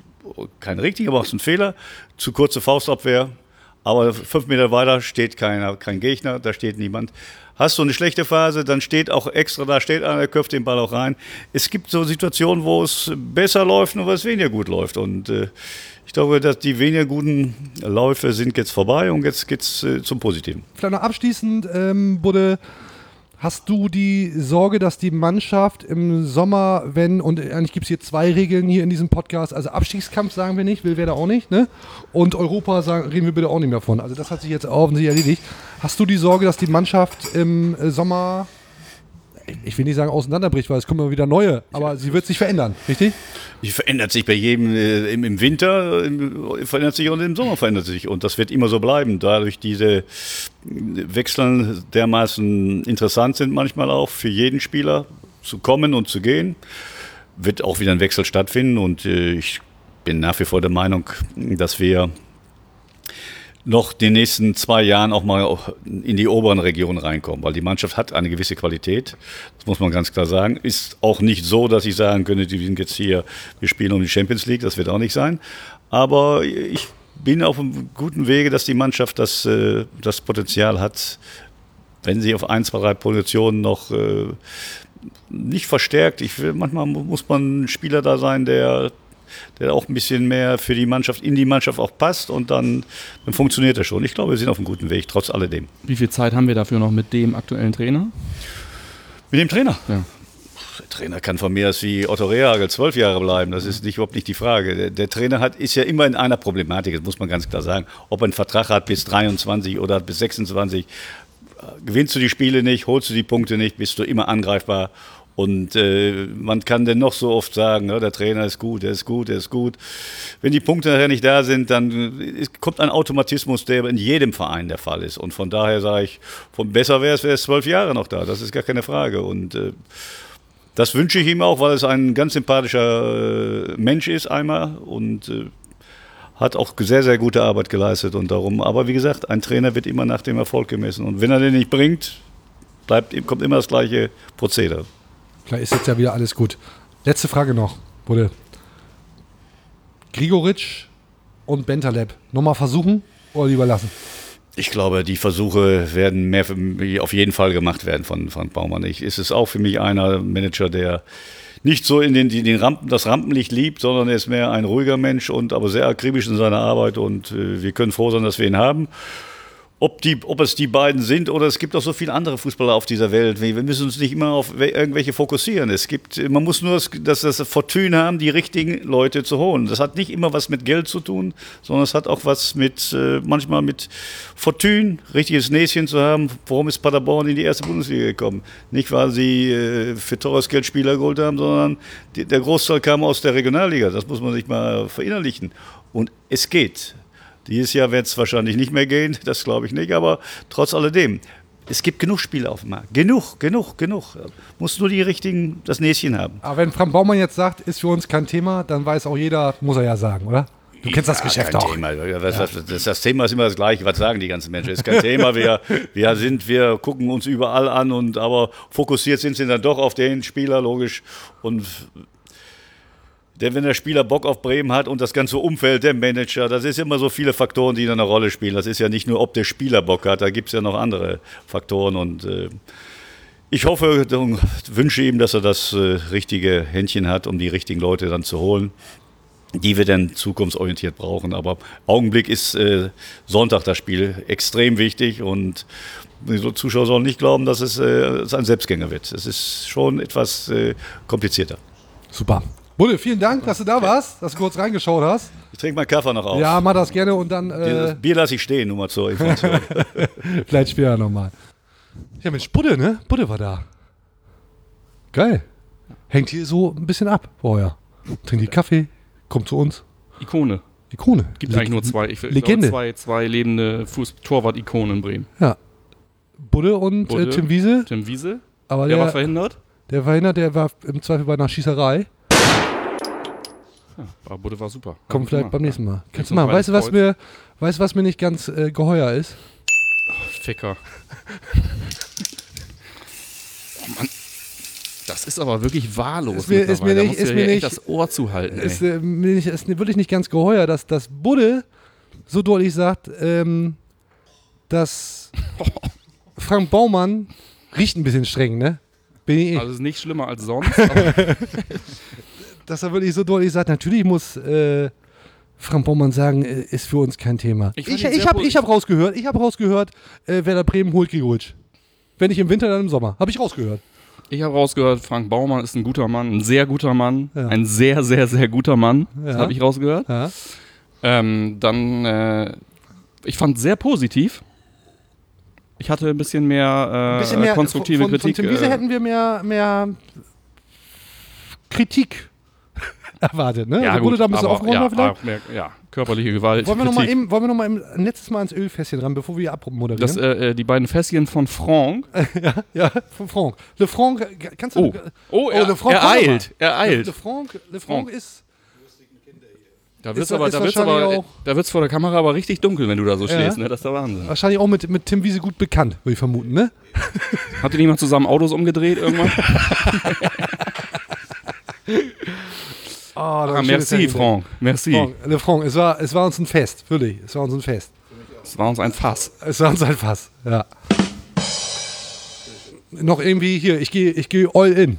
kein richtiger, machst einen Fehler. Zu kurze Faustabwehr. Aber fünf Meter weiter steht keiner, kein Gegner, da steht niemand. Hast du eine schlechte Phase, dann steht auch extra, da steht einer, der köpft den Ball auch rein. Es gibt so Situationen, wo es besser läuft und wo es weniger gut läuft. Und äh, ich glaube, dass die weniger guten Läufe sind jetzt vorbei und jetzt geht es äh, zum Positiven. Vielleicht noch abschließend, ähm, Budde, hast du die Sorge, dass die Mannschaft im Sommer, wenn, und eigentlich gibt es hier zwei Regeln hier in diesem Podcast, also Abstiegskampf sagen wir nicht, will Werder auch nicht, ne? Und Europa sagen, reden wir bitte auch nicht mehr von. Also das hat sich jetzt offensichtlich erledigt. Hast du die Sorge, dass die Mannschaft im Sommer, ich will nicht sagen auseinanderbricht, weil es kommen immer wieder neue, aber sie wird sich verändern, richtig? Sie verändert sich bei jedem, äh, im, im Winter im, verändert sich und im Sommer verändert sich und das wird immer so bleiben. Dadurch diese Wechseln dermaßen interessant sind manchmal auch für jeden Spieler zu kommen und zu gehen, wird auch wieder ein Wechsel stattfinden und äh, ich bin nach wie vor der Meinung, dass wir noch die nächsten zwei Jahren auch mal in die oberen Regionen reinkommen, weil die Mannschaft hat eine gewisse Qualität, das muss man ganz klar sagen. Ist auch nicht so, dass ich sagen könnte, die sind jetzt hier, wir spielen um die Champions League, das wird auch nicht sein. Aber ich bin auf einem guten Wege, dass die Mannschaft das, das Potenzial hat, wenn sie auf ein, zwei, drei Positionen noch nicht verstärkt. Ich will, manchmal muss man ein Spieler da sein, der der auch ein bisschen mehr für die Mannschaft, in die Mannschaft auch passt und dann, dann funktioniert das schon. Ich glaube, wir sind auf einem guten Weg, trotz alledem. Wie viel Zeit haben wir dafür noch mit dem aktuellen Trainer? Mit dem Trainer? Ja. Der Trainer kann von mir aus wie Otto Rehhagel zwölf Jahre bleiben, das ist nicht, überhaupt nicht die Frage. Der, der Trainer hat, ist ja immer in einer Problematik, das muss man ganz klar sagen. Ob er einen Vertrag hat bis dreiundzwanzig oder bis sechsundzwanzig, gewinnst du die Spiele nicht, holst du die Punkte nicht, bist du immer angreifbar. Und äh, man kann dann noch so oft sagen, ja, der Trainer ist gut, der ist gut, der ist gut. Wenn die Punkte nachher nicht da sind, dann ist, kommt ein Automatismus, der in jedem Verein der Fall ist. Und von daher sage ich, von besser wäre es, wäre es zwölf Jahre noch da. Das ist gar keine Frage. Und äh, das wünsche ich ihm auch, weil es ein ganz sympathischer äh, Mensch ist einmal und äh, hat auch sehr, sehr gute Arbeit geleistet. Und darum, aber wie gesagt, ein Trainer wird immer nach dem Erfolg gemessen. Und wenn er den nicht bringt, bleibt, kommt immer das gleiche Prozedere. Klar, ist jetzt ja wieder alles gut. Letzte Frage noch, Budde. Gregoritsch und Bentaleb. Nochmal versuchen oder lieber lassen? Ich glaube, die Versuche werden mehr für mich auf jeden Fall gemacht werden von Frank Baumann. Ich, ist es auch für mich einer Manager, der nicht so in den, den Rampen, das Rampenlicht liebt, sondern er ist mehr ein ruhiger Mensch und aber sehr akribisch in seiner Arbeit und äh, wir können froh sein, dass wir ihn haben. Ob, die, ob es die beiden sind oder es gibt auch so viele andere Fußballer auf dieser Welt. Wir müssen uns nicht immer auf irgendwelche fokussieren. Es gibt, man muss nur das, das Fortune haben, die richtigen Leute zu holen. Das hat nicht immer was mit Geld zu tun, sondern es hat auch was mit, äh, manchmal mit Fortune, richtiges Näschen zu haben. Warum ist Paderborn in die erste Bundesliga gekommen? Nicht, weil sie äh, für teures Geld Spieler geholt haben, sondern die, der Großteil kam aus der Regionalliga. Das muss man sich mal verinnerlichen. Und es geht. Dieses Jahr wird es wahrscheinlich nicht mehr gehen, das glaube ich nicht, aber trotz alledem, es gibt genug Spiele auf dem Markt. Genug, genug, genug. Muss nur die richtigen, das Näschen haben. Aber wenn Frank Baumann jetzt sagt, ist für uns kein Thema, dann weiß auch jeder, muss er ja sagen, oder? Du kennst ja, das Geschäft kein auch. Thema. Das, das, das, das Thema ist immer das Gleiche. Was sagen die ganzen Menschen? Das ist kein Thema. Wir, wir, sind, wir gucken uns überall an, und aber fokussiert sind sie dann doch auf den Spieler, logisch. Und denn wenn der Spieler Bock auf Bremen hat und das ganze Umfeld, der Manager, das ist immer so viele Faktoren, die da eine Rolle spielen. Das ist ja nicht nur, ob der Spieler Bock hat, da gibt es ja noch andere Faktoren. Und äh, ich hoffe und wünsche ihm, dass er das äh, richtige Händchen hat, um die richtigen Leute dann zu holen, die wir dann zukunftsorientiert brauchen. Aber Augenblick ist äh, Sonntag das Spiel extrem wichtig, und die Zuschauer sollen nicht glauben, dass es äh, ein Selbstgänger wird. Es ist schon etwas äh, komplizierter. Super. Bulle, vielen Dank, dass du da warst, dass du kurz reingeschaut hast. Ich trinke meinen Kaffee noch auf. Ja, mach das gerne und dann... Äh Das Bier lasse ich stehen, nur mal zur Information. Vielleicht später nochmal. Ja, Mensch, Budde, ne? Budde war da. Geil. Hängt hier so ein bisschen ab vorher. Trinkt die Kaffee, kommt zu uns. Ikone. Ikone. Gibt Le- eigentlich nur zwei. Ich, ich Legende. glaube, zwei, zwei lebende Fuß-Torwart-Ikonen in Bremen. Ja. Budde und Budde, äh, Tim Wiese. Tim Wiese. Aber der, der war verhindert. Der verhindert, der war im Zweifel bei einer Schießerei. Ja, aber Budde war super. Kommt vielleicht Mal. beim nächsten Mal. Kannst du Mal mal, weißt du, was mir, weißt, was mir nicht ganz äh, geheuer ist? Oh, Ficker. Oh Mann. Das ist aber wirklich wahllos. Ist mir, ist mir Da nicht, musst ist du mir ja echt nicht, das Ohr zuhalten. Ist, ey. äh, mir nicht, ist mir wirklich nicht ganz geheuer, dass, dass Budde so deutlich sagt, ähm, dass Frank Baumann riecht ein bisschen streng, ne? Bin ich. Also ist nicht schlimmer als sonst. Aber dass er wirklich so deutlich sagt, natürlich muss äh, Frank Baumann sagen, äh, ist für uns kein Thema. Ich Ich, fand ihn ich sehr habe ich hab rausgehört, ich habe rausgehört, äh, Werder Bremen holt Gregoritsch. Wenn nicht im Winter, dann im Sommer. Habe ich rausgehört. Ich habe rausgehört, Frank Baumann ist ein guter Mann, ein sehr guter Mann, Ja. ein sehr, sehr, sehr guter Mann. Das Ja. habe ich rausgehört. Ja. Ähm, dann, äh, ich fand sehr positiv. Ich hatte ein bisschen mehr, äh, Ein bisschen mehr konstruktive von, von, Kritik. Von Tim Wiese äh, hätten wir mehr, mehr Kritik erwartet, ne? Ja, also wurde gut, da ein bisschen aber, aufgeräumt ja, vielleicht. auch mehr, ja, körperliche Gewalt. Wollen wir nochmal Kritik. eben, wollen wir noch mal eben ein letztes Mal ans Ölfässchen ran, bevor wir hier abmoderieren? Das, äh, die beiden Fässchen von Franck. ja, ja, von Franck. Le Franck, äh, kannst du... Oh, oh, er, Le Franck, er komm doch mal. eilt, er eilt. Le Franck, Le Franck Franck. ist... Da wird's Ist- aber, ist da wird's wahrscheinlich aber, auch- da wird's vor der Kamera aber richtig dunkel, wenn du da so Ja. stehst, ne? Das ist der Wahnsinn. Wahrscheinlich auch mit, mit Tim Wiese gut bekannt, würde ich vermuten, ne? Habt ihr nicht mal zusammen Autos umgedreht irgendwann? Oh, ah, merci, Franck. Merci. Franck, Le Franck, es war, es war uns ein Fest, wirklich. Es war uns ein Fest. Es war uns ein Fass. Es war uns ein Fass, ja. Noch irgendwie hier, ich gehe ich geh all in.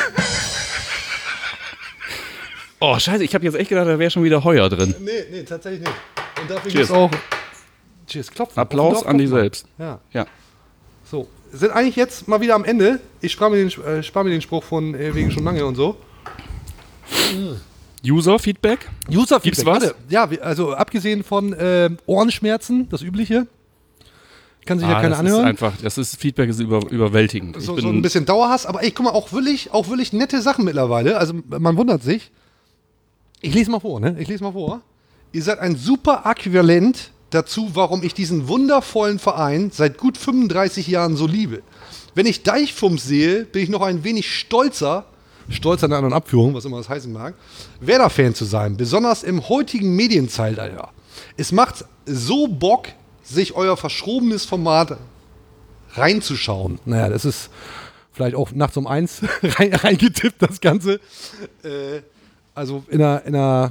Oh, scheiße, ich habe jetzt echt gedacht, da wäre schon wieder Heuer drin. Nee, nee, tatsächlich nicht. Und dafür Cheers. gibt's auch... Cheers, klopfen. Applaus Auf den an dich Dorf, selbst. Ja. Ja. So, sind eigentlich jetzt mal wieder am Ende. Ich spare mir, den, äh, spar mir den Spruch von äh, wegen schon lange und so. User-Feedback? User-Feedback, Gibt's was? warte. Ja, wir- also abgesehen von äh, Ohrenschmerzen, das Übliche. Kann sich ja Ah, keiner das anhören. ist einfach, das ist, Feedback ist über, überwältigend. Ich so, bin, so ein bisschen Dauerhass, aber ey, guck mal, auch wirklich, auch wirklich nette Sachen mittlerweile. Also man wundert sich. Ich lese mal vor, ne? Ich lese mal vor. Ihr seid ein super Äquivalent dazu, warum ich diesen wundervollen Verein seit gut fünfunddreißig Jahren so liebe. Wenn ich Deichfumms sehe, bin ich noch ein wenig stolzer, stolz an der anderen Abführung, was immer das heißen mag, Werder-Fan zu sein, besonders im heutigen Medienzeitalter. Es macht so Bock, sich euer verschrobenes Format reinzuschauen. Naja, das ist vielleicht auch nachts um eins rein, reingetippt, das Ganze. Äh, also in einer, in einer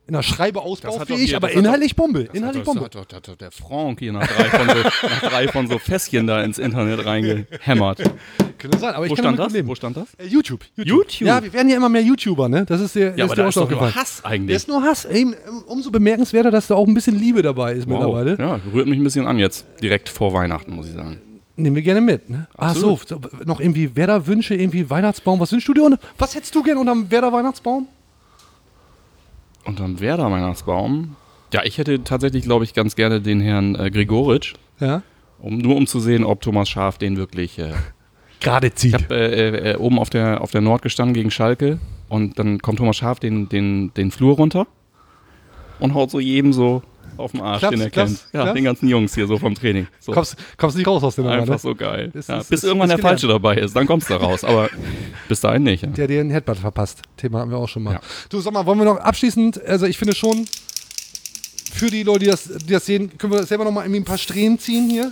in der Schreibe ausbaufähig, hier- aber das hat inhaltlich doch- Bombe. Das Inhaltlich hat, doch- Bombe. das hat, doch- das hat doch der Frank hier nach drei, von so, nach drei von so Fässchen da ins Internet reingehämmert. Könnte sein, aber ich Wo kann stand damit das? leben. Wo stand das? Äh, YouTube. YouTube? Ja, wir werden ja immer mehr YouTuber, ne? Das ist der, das Ja, ist aber der da ist doch Ausschlag nur gefallen. Hass eigentlich. Der ist nur Hass. Ey, umso bemerkenswerter, dass da auch ein bisschen Liebe dabei ist Wow. mittlerweile. Ja, rührt mich ein bisschen an jetzt, direkt vor Weihnachten, muss ich sagen. Nehmen wir gerne mit, ne? Ach so, Absolut. so, noch irgendwie Werder-Wünsche, irgendwie Weihnachtsbaum. Was wünschst du dir? Und was hättest du gern unterm Werder-Weihnachtsbaum? Unterm Werder-Weihnachtsbaum? Ja, ich hätte tatsächlich, glaube ich, ganz gerne den Herrn äh, Gregoritsch. Ja. Um, nur um zu sehen, ob Thomas Schaaf den wirklich äh, gerade zieht. Ich habe äh, äh, oben auf der, auf der Nord gestanden gegen Schalke und dann kommt Thomas Schaaf den, den, den Flur runter und haut so jedem so auf den Arsch, Klaps, den er klaps, kennt. Ja, klaps. den ganzen Jungs hier so vom Training. So. Kommst, kommst nicht raus aus der Nummer, Einfach ne? so geil. Ist- Ja, ist- bis ist- irgendwann ist der Falsche dabei ist, dann kommst du da raus. Aber bis dahin nicht. Ja. Der dir einen Headbutt verpasst. Thema hatten wir auch schon mal. Ja. Du, sag mal, wollen wir noch abschließend, also ich finde schon, für die Leute, die das, die das sehen, können wir selber noch mal irgendwie ein paar Strähnen ziehen hier.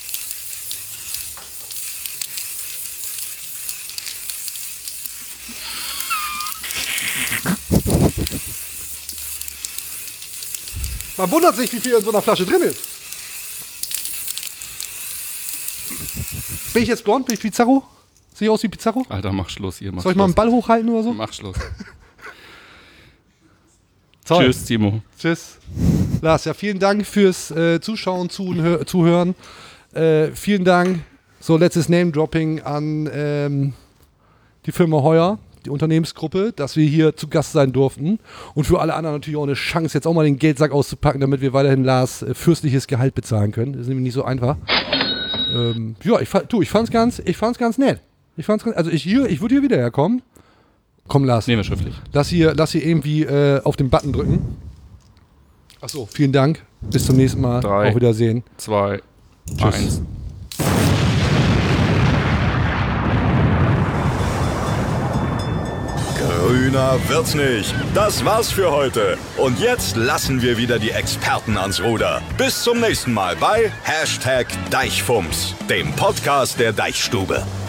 Man wundert sich, wie viel in so einer Flasche drin ist. Bin ich jetzt blond? Bin ich Pizarro? Sehe ich aus wie Pizarro? Alter, mach Schluss hier. Mach Soll ich mal einen Schluss. Ball hochhalten oder so? Mach Schluss. Toll. Tschüss, Timo. Tschüss. Lars, ja, vielen Dank fürs äh, Zuschauen, Zuhö- Zuhören. Äh, vielen Dank, so letztes Name-Dropping an ähm, die Firma Heuer, die Unternehmensgruppe, dass wir hier zu Gast sein durften. Und für alle anderen natürlich auch eine Chance, jetzt auch mal den Geldsack auszupacken, damit wir weiterhin Lars äh, fürstliches Gehalt bezahlen können. Das ist nämlich nicht so einfach. Ähm, ja, ich, fa- du, ich fand's ganz, ich fand's ganz nett. Ich fand's ganz, also ich hier, ich würde hier wieder herkommen. Komm, Lars. Nehmen wir schriftlich. Lass hier, lass hier irgendwie äh, auf den Button drücken. Achso, vielen Dank. Bis zum nächsten Mal. Drei, Auf Wiedersehen. Zwei, Tschüss. eins. Grüner wird's nicht. Das war's für heute. Und jetzt lassen wir wieder die Experten ans Ruder. Bis zum nächsten Mal bei Hashtag Deichfumms, dem Podcast der Deichstube.